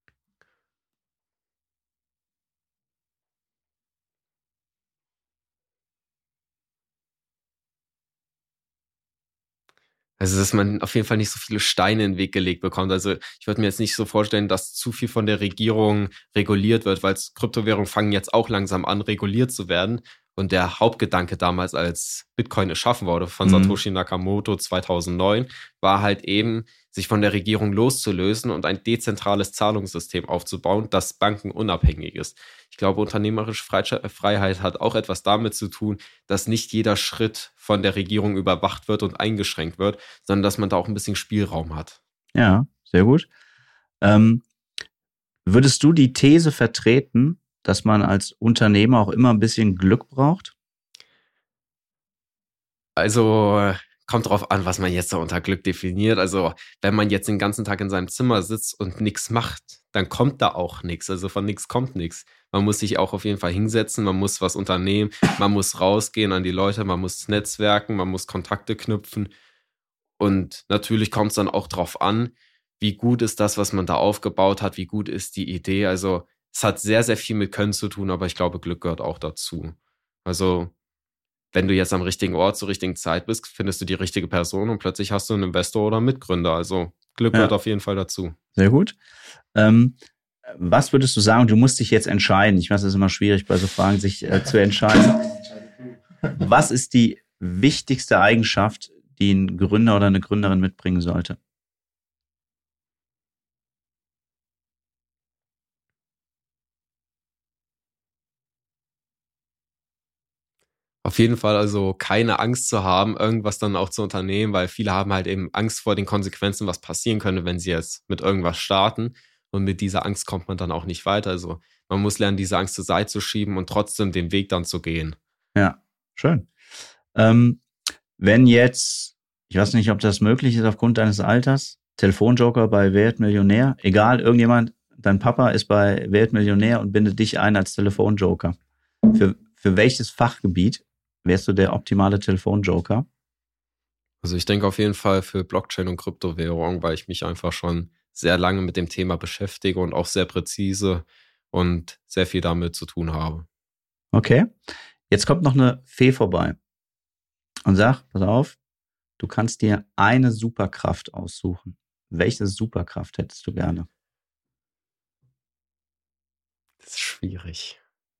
Also, dass man auf jeden Fall nicht so viele Steine in den Weg gelegt bekommt. Also, ich würde mir jetzt nicht so vorstellen, dass zu viel von der Regierung reguliert wird, weil Kryptowährungen fangen jetzt auch langsam an, reguliert zu werden. Und der Hauptgedanke damals, als Bitcoin erschaffen wurde von Satoshi Nakamoto 2009, war halt eben, sich von der Regierung loszulösen und ein dezentrales Zahlungssystem aufzubauen, das bankenunabhängig ist. Ich glaube, unternehmerische Freiheit hat auch etwas damit zu tun, dass nicht jeder Schritt von der Regierung überwacht wird und eingeschränkt wird, sondern dass man da auch ein bisschen Spielraum hat. Ja, sehr gut. Würdest du die These vertreten, dass man als Unternehmer auch immer ein bisschen Glück braucht? Also kommt drauf an, was man jetzt so unter Glück definiert. Also wenn man jetzt den ganzen Tag in seinem Zimmer sitzt und nichts macht, dann kommt da auch nichts. Also von nichts kommt nichts. Man muss sich auch auf jeden Fall hinsetzen, man muss was unternehmen, man muss rausgehen an die Leute, man muss netzwerken, man muss Kontakte knüpfen. Und natürlich kommt es dann auch drauf an, wie gut ist das, was man da aufgebaut hat, wie gut ist die Idee. Also es hat sehr, sehr viel mit Können zu tun, aber ich glaube, Glück gehört auch dazu. Also wenn du jetzt am richtigen Ort zur richtigen Zeit bist, findest du die richtige Person und plötzlich hast du einen Investor oder einen Mitgründer. Also Glück gehört auf jeden Fall dazu. Sehr gut. Was würdest du sagen, du musst dich jetzt entscheiden? Ich weiß, es ist immer schwierig bei so Fragen, sich zu entscheiden. Was ist die wichtigste Eigenschaft, die ein Gründer oder eine Gründerin mitbringen sollte? Auf jeden Fall also keine Angst zu haben, irgendwas dann auch zu unternehmen, weil viele haben halt eben Angst vor den Konsequenzen, was passieren könnte, wenn sie jetzt mit irgendwas starten. Und mit dieser Angst kommt man dann auch nicht weiter. Also man muss lernen, diese Angst zur Seite zu schieben und trotzdem den Weg dann zu gehen. Ja, schön. Wenn jetzt, ich weiß nicht, ob das möglich ist aufgrund deines Alters, Telefonjoker bei Wer wird Millionär, egal, irgendjemand, dein Papa ist bei Wer wird Millionär und bindet dich ein als Telefonjoker. Für welches Fachgebiet wärst du der optimale Telefonjoker? Also ich denke auf jeden Fall für Blockchain und Kryptowährung, weil ich mich einfach schon sehr lange mit dem Thema beschäftige und auch sehr präzise und sehr viel damit zu tun habe. Okay, jetzt kommt noch eine Fee vorbei und sagt, pass auf, du kannst dir eine Superkraft aussuchen. Welche Superkraft hättest du gerne? Das ist schwierig.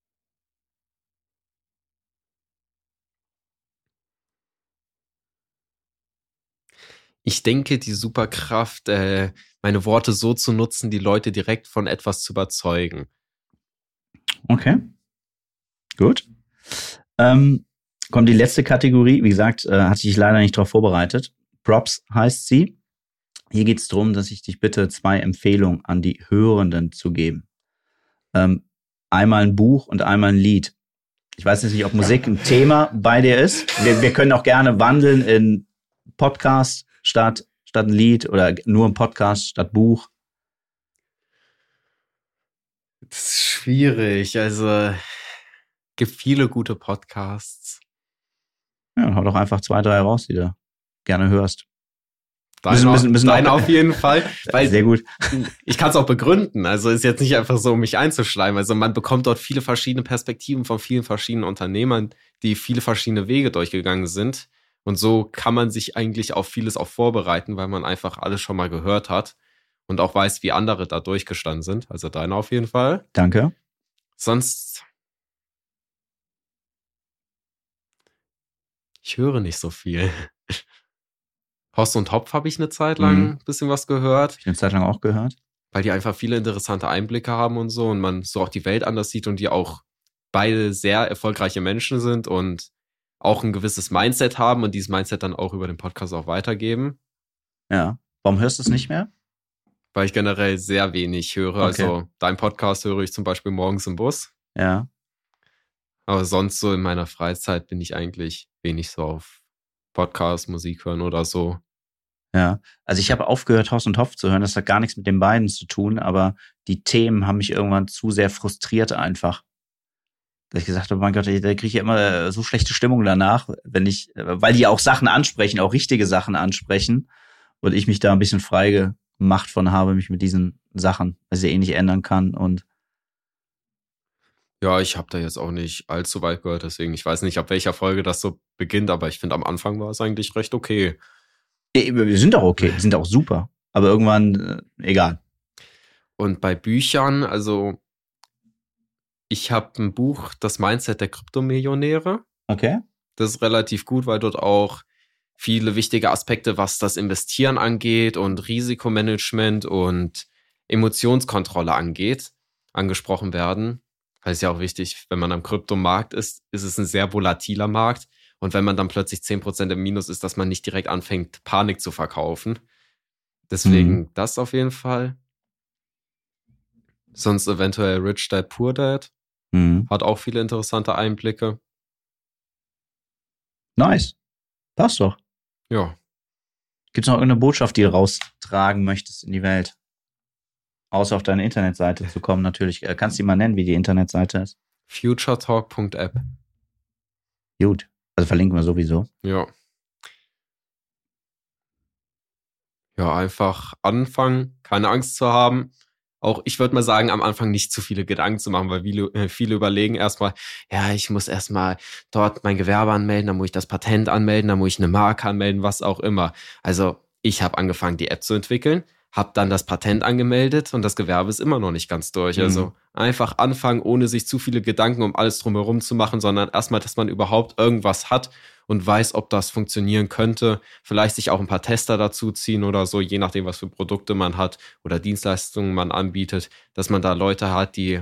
Ich denke, die Superkraft, meine Worte so zu nutzen, die Leute direkt von etwas zu überzeugen. Okay, gut. Kommt die letzte Kategorie. Wie gesagt, hatte ich leider nicht darauf vorbereitet. Props heißt sie. Hier geht es darum, dass ich dich bitte 2 Empfehlungen an die Hörenden zu geben. Einmal ein Buch und einmal ein Lied. Ich weiß jetzt nicht, ob Musik ein Thema bei dir ist. Wir können auch gerne wandeln in Podcast statt ein Lied oder nur ein Podcast statt Buch. Das ist schwierig. Also gibt viele gute Podcasts. Ja, hau doch einfach 2, 3 raus, die du gerne hörst. Deine auf jeden Fall. Weil sehr gut. Ich kann es auch begründen. Also ist jetzt nicht einfach so, um mich einzuschleimen. Also man bekommt dort viele verschiedene Perspektiven von vielen verschiedenen Unternehmern, die viele verschiedene Wege durchgegangen sind. Und so kann man sich eigentlich auf vieles auch vorbereiten, weil man einfach alles schon mal gehört hat und auch weiß, wie andere da durchgestanden sind. Also deine auf jeden Fall. Danke. Sonst, ich höre nicht so viel. Hoss und Hopf habe ich eine Zeit lang ein bisschen was gehört. Habe ich eine Zeit lang auch gehört. Weil die einfach viele interessante Einblicke haben und so und man so auch die Welt anders sieht und die auch beide sehr erfolgreiche Menschen sind und auch ein gewisses Mindset haben und dieses Mindset dann auch über den Podcast auch weitergeben. Ja. Warum hörst du es nicht mehr? Weil ich generell sehr wenig höre. Okay. Also dein Podcast höre ich zum Beispiel morgens im Bus. Ja. Aber sonst so in meiner Freizeit bin ich eigentlich wenig so auf Podcast, Musik hören oder so. Ja, also ich habe aufgehört, Hoss und Hopf zu hören. Das hat gar nichts mit den beiden zu tun, aber die Themen haben mich irgendwann zu sehr frustriert einfach. Dass ich gesagt habe, mein Gott, da kriege ich ja immer so schlechte Stimmung danach, weil die auch Sachen ansprechen, auch richtige Sachen ansprechen und ich mich da ein bisschen frei gemacht von habe, mich mit diesen Sachen, was ich ja eh nicht ändern kann und ja, ich habe da jetzt auch nicht allzu weit gehört, deswegen ich weiß nicht, ab welcher Folge das so beginnt, aber ich finde, am Anfang war es eigentlich recht okay. Wir sind auch okay, die sind auch super, aber irgendwann egal. Und bei Büchern, also ich habe ein Buch, das Mindset der Kryptomillionäre. Okay. Das ist relativ gut, weil dort auch viele wichtige Aspekte, was das Investieren angeht und Risikomanagement und Emotionskontrolle angeht, angesprochen werden. Weil es ja auch wichtig, wenn man am Kryptomarkt ist es ein sehr volatiler Markt. Und wenn man dann plötzlich 10% im Minus ist, dass man nicht direkt anfängt, Panik zu verkaufen. Deswegen das auf jeden Fall. Sonst eventuell Rich Dad, Poor Dad. Hat auch viele interessante Einblicke. Nice. Passt doch. Ja. Gibt es noch irgendeine Botschaft, die du raustragen möchtest in die Welt? Außer auf deine Internetseite zu kommen, natürlich. Kannst du die mal nennen, wie die Internetseite ist? futuretalk.app. Gut. Also verlinken wir sowieso. Ja. Ja, einfach anfangen, keine Angst zu haben, auch, ich würde mal sagen, am Anfang nicht zu viele Gedanken zu machen, weil viele überlegen erstmal, ja, ich muss erstmal dort mein Gewerbe anmelden, dann muss ich das Patent anmelden, dann muss ich eine Marke anmelden, was auch immer. Also ich habe angefangen, die App zu entwickeln, habe dann das Patent angemeldet und das Gewerbe ist immer noch nicht ganz durch. Also einfach anfangen, ohne sich zu viele Gedanken um alles drumherum zu machen, sondern erstmal, dass man überhaupt irgendwas hat und weiß, ob das funktionieren könnte. Vielleicht sich auch ein paar Tester dazu ziehen oder so, je nachdem, was für Produkte man hat oder Dienstleistungen man anbietet, dass man da Leute hat, die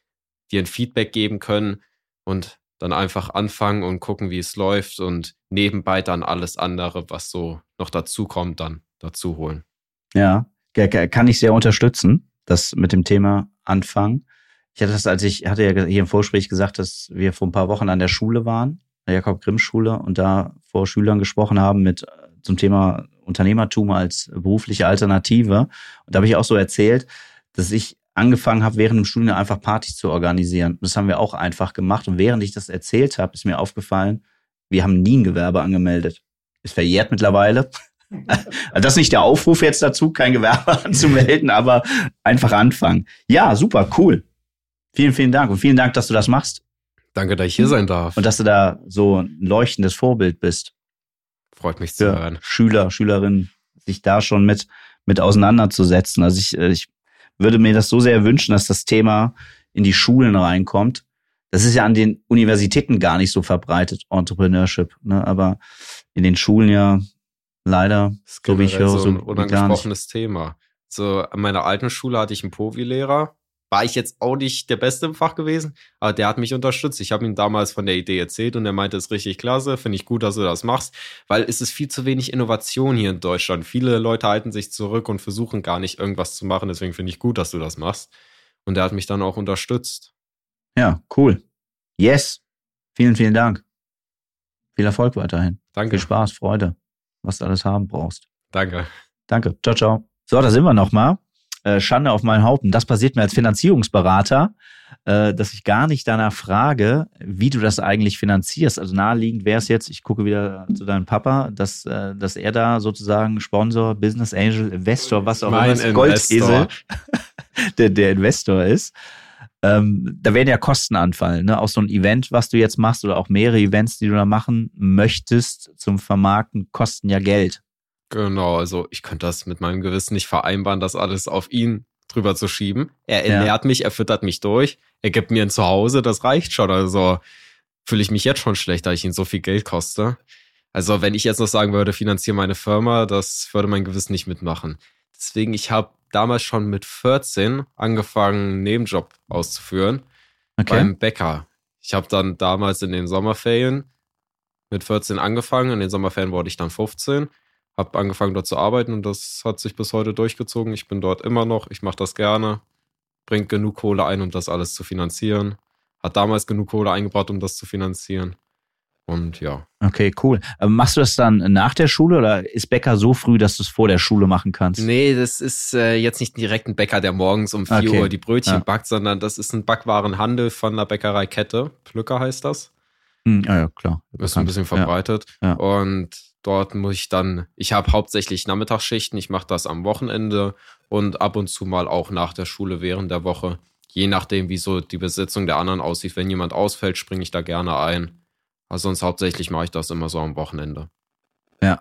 ein Feedback geben können und dann einfach anfangen und gucken, wie es läuft und nebenbei dann alles andere, was so noch dazu kommt, dann dazu holen. Ja, kann ich sehr unterstützen, das mit dem Thema Anfangen. Ich hatte ja hier im Vorgespräch gesagt, dass wir vor ein paar Wochen an der Schule waren, der Jakob-Grimm-Schule, und da vor Schülern gesprochen haben zum Thema Unternehmertum als berufliche Alternative. Und da habe ich auch so erzählt, dass ich angefangen habe, während dem Studium einfach Partys zu organisieren. Das haben wir auch einfach gemacht. Und während ich das erzählt habe, ist mir aufgefallen, wir haben nie ein Gewerbe angemeldet. Ist verjährt mittlerweile. Also das ist nicht der Aufruf jetzt dazu, kein Gewerbe anzumelden, aber einfach anfangen. Ja, super, cool. Vielen, vielen Dank. Und vielen Dank, dass du das machst. Danke, dass ich hier sein darf. Und dass du da so ein leuchtendes Vorbild bist. Freut mich zu hören. Schüler, Schülerinnen, sich da schon mit auseinanderzusetzen. Also ich würde mir das so sehr wünschen, dass das Thema in die Schulen reinkommt. Das ist ja an den Universitäten gar nicht so verbreitet, Entrepreneurship, ne? Aber in den Schulen ja leider, das ist so wie ich höre, so ein unangesprochenes Thema. So, an meiner alten Schule hatte ich einen Povi-Lehrer. War ich jetzt auch nicht der Beste im Fach gewesen, aber der hat mich unterstützt. Ich habe ihm damals von der Idee erzählt und er meinte, es ist richtig klasse, finde ich gut, dass du das machst, weil es ist viel zu wenig Innovation hier in Deutschland. Viele Leute halten sich zurück und versuchen gar nicht irgendwas zu machen, deswegen finde ich gut, dass du das machst. Und der hat mich dann auch unterstützt. Ja, cool. Yes. Vielen, vielen Dank. Viel Erfolg weiterhin. Danke. Viel Spaß, Freude, was du alles haben brauchst. Danke. Danke. Ciao, ciao. So, da sind wir nochmal. Schande auf meinen Haupt. Und das passiert mir als Finanzierungsberater, dass ich gar nicht danach frage, wie du das eigentlich finanzierst. Also naheliegend wäre es jetzt, ich gucke wieder zu deinem Papa, dass er da sozusagen Sponsor, Business Angel, Investor, was auch immer, Goldesel, der Investor ist. Da werden ja Kosten anfallen, ne? Auch so ein Event, was du jetzt machst, oder auch mehrere Events, die du da machen möchtest zum Vermarkten, kosten ja Geld. Genau, also ich könnte das mit meinem Gewissen nicht vereinbaren, das alles auf ihn drüber zu schieben. Er ernährt mich, er füttert mich durch, er gibt mir ein Zuhause, das reicht schon. Also fühle ich mich jetzt schon schlecht, da ich ihn so viel Geld koste. Also wenn ich jetzt noch sagen würde, finanziere meine Firma, das würde mein Gewissen nicht mitmachen. Deswegen, ich habe damals schon mit 14 angefangen, einen Nebenjob auszuführen beim Bäcker. Ich habe dann damals in den Sommerferien mit 14 angefangen, in den Sommerferien wurde ich dann 15. Habe angefangen dort zu arbeiten und das hat sich bis heute durchgezogen. Ich bin dort immer noch, ich mache das gerne, bringt genug Kohle ein, um das alles zu finanzieren. Hat damals genug Kohle eingebracht, um das zu finanzieren. Und ja. Okay, cool. Machst du das dann nach der Schule oder ist Bäcker so früh, dass du es vor der Schule machen kannst? Nee, das ist jetzt nicht direkt ein Bäcker, der morgens um 4 Uhr die Brötchen backt, sondern das ist ein Backwarenhandel von einer Bäckereikette. Plücker heißt das. Ja, klar. Ist ein bisschen verbreitet. Ja. Und dort muss ich habe hauptsächlich Nachmittagsschichten, ich mache das am Wochenende und ab und zu mal auch nach der Schule während der Woche. Je nachdem, wie so die Besetzung der anderen aussieht. Wenn jemand ausfällt, springe ich da gerne ein. Also sonst hauptsächlich mache ich das immer so am Wochenende. Ja,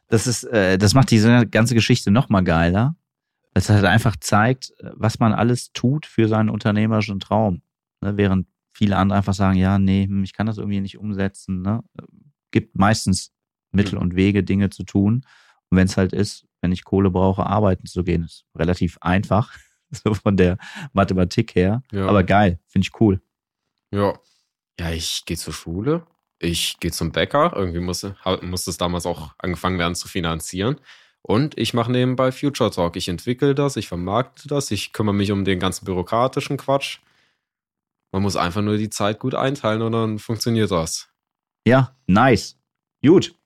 das macht diese ganze Geschichte noch mal geiler, weil es halt einfach zeigt, was man alles tut für seinen unternehmerischen Traum. Ne? Während viele andere einfach sagen, ja, nee, ich kann das irgendwie nicht umsetzen. Ne? Gibt meistens Mittel und Wege, Dinge zu tun. Und wenn es halt ist, wenn ich Kohle brauche, arbeiten zu gehen, ist relativ einfach, so von der Mathematik her. Ja. Aber geil, finde ich cool. Ja, ich gehe zur Schule, ich gehe zum Bäcker. Irgendwie muss das damals auch angefangen werden zu finanzieren. Und ich mache nebenbei Future Talk. Ich entwickle das, ich vermarkte das, ich kümmere mich um den ganzen bürokratischen Quatsch. Man muss einfach nur die Zeit gut einteilen und dann funktioniert das. Ja, nice. Gut.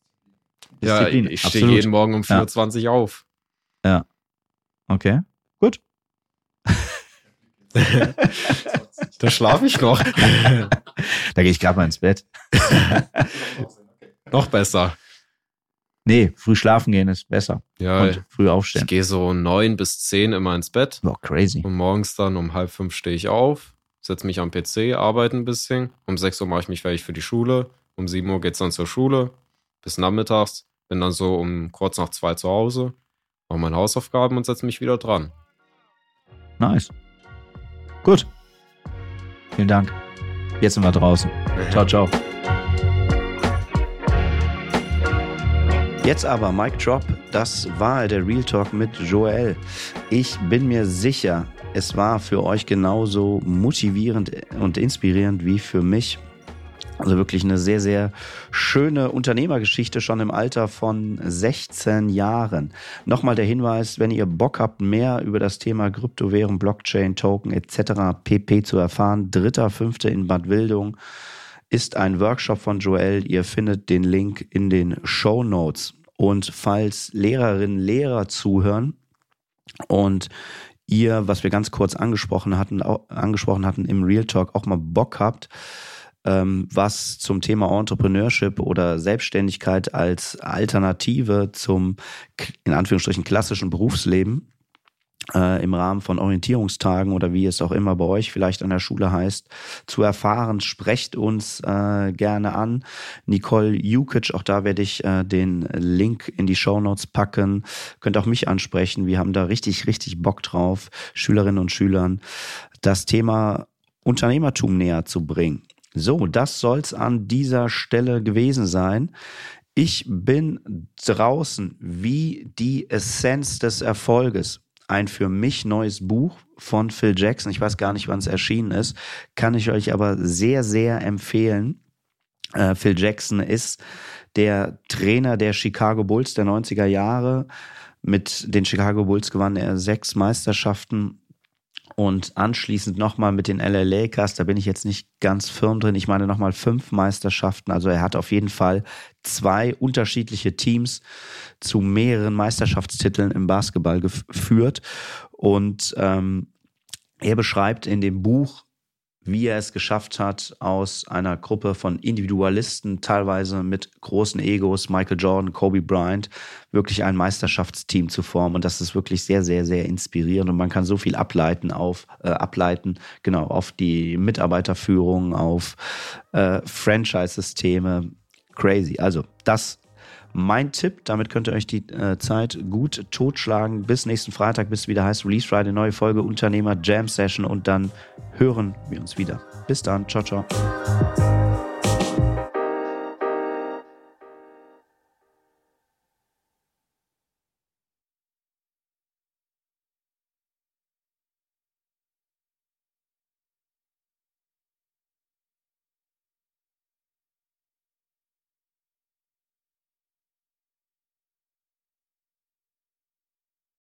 Ja, ich stehe jeden Morgen um 4:20 Uhr auf. Ja. Okay, gut. Da schlafe ich noch. Da gehe ich gerade mal ins Bett. Noch besser. Nee, früh schlafen gehen ist besser. Ja, Und früh ich aufstehen. gehe so 9 bis 10 immer ins Bett. Boah, crazy. Und morgens dann um 4:30 stehe ich auf, setze mich am PC, arbeite ein bisschen. Um 6 Uhr mache ich mich fertig für die Schule. Um 7 Uhr geht's dann zur Schule. Bis nachmittags. Bin dann so um kurz nach 2 zu Hause. Mache meine Hausaufgaben und setze mich wieder dran. Nice. Gut. Vielen Dank. Jetzt sind wir draußen. Ciao, ciao. Jetzt aber, Mic Drop, das war der Real Talk mit Joel. Ich bin mir sicher, es war für euch genauso motivierend und inspirierend wie für mich. Also wirklich eine sehr, sehr schöne Unternehmergeschichte schon im Alter von 16 Jahren. Nochmal der Hinweis, wenn ihr Bock habt, mehr über das Thema Kryptowährung, Blockchain, Token etc. pp. Zu erfahren, 3.5. in Bad Wildung ist ein Workshop von Joel. Ihr findet den Link in den Shownotes. Und falls Lehrerinnen, Lehrer zuhören und ihr, was wir ganz kurz angesprochen hatten im Real Talk, auch mal Bock habt, was zum Thema Entrepreneurship oder Selbstständigkeit als Alternative zum, in Anführungsstrichen, klassischen Berufsleben im Rahmen von Orientierungstagen oder wie es auch immer bei euch vielleicht an der Schule heißt, zu erfahren, sprecht uns gerne an. Nicole Jukic, auch da werde ich den Link in die Shownotes packen. Könnt auch mich ansprechen. Wir haben da richtig, richtig Bock drauf, Schülerinnen und Schülern, das Thema Unternehmertum näher zu bringen. So, das soll's an dieser Stelle gewesen sein. Ich bin draußen wie die Essenz des Erfolges. Ein für mich neues Buch von Phil Jackson. Ich weiß gar nicht, wann es erschienen ist. Kann ich euch aber sehr, sehr empfehlen. Phil Jackson ist der Trainer der Chicago Bulls der 90er Jahre. Mit den Chicago Bulls gewann er 6 Meisterschaften. Und anschließend nochmal mit den LA Lakers, da bin ich jetzt nicht ganz firm drin, ich meine nochmal 5 Meisterschaften. Also er hat auf jeden Fall 2 unterschiedliche Teams zu mehreren Meisterschaftstiteln im Basketball geführt. Und er beschreibt in dem Buch, wie er es geschafft hat, aus einer Gruppe von Individualisten, teilweise mit großen Egos, Michael Jordan, Kobe Bryant, wirklich ein Meisterschaftsteam zu formen. Und das ist wirklich sehr, sehr, sehr inspirierend. Und man kann so viel ableiten auf die Mitarbeiterführung, auf Franchise-Systeme. Crazy. Also das mein Tipp, damit könnt ihr euch die Zeit gut totschlagen. Bis nächsten Freitag, bis wieder heißt Release Friday, neue Folge Unternehmer Jam Session und dann hören wir uns wieder. Bis dann, ciao, ciao.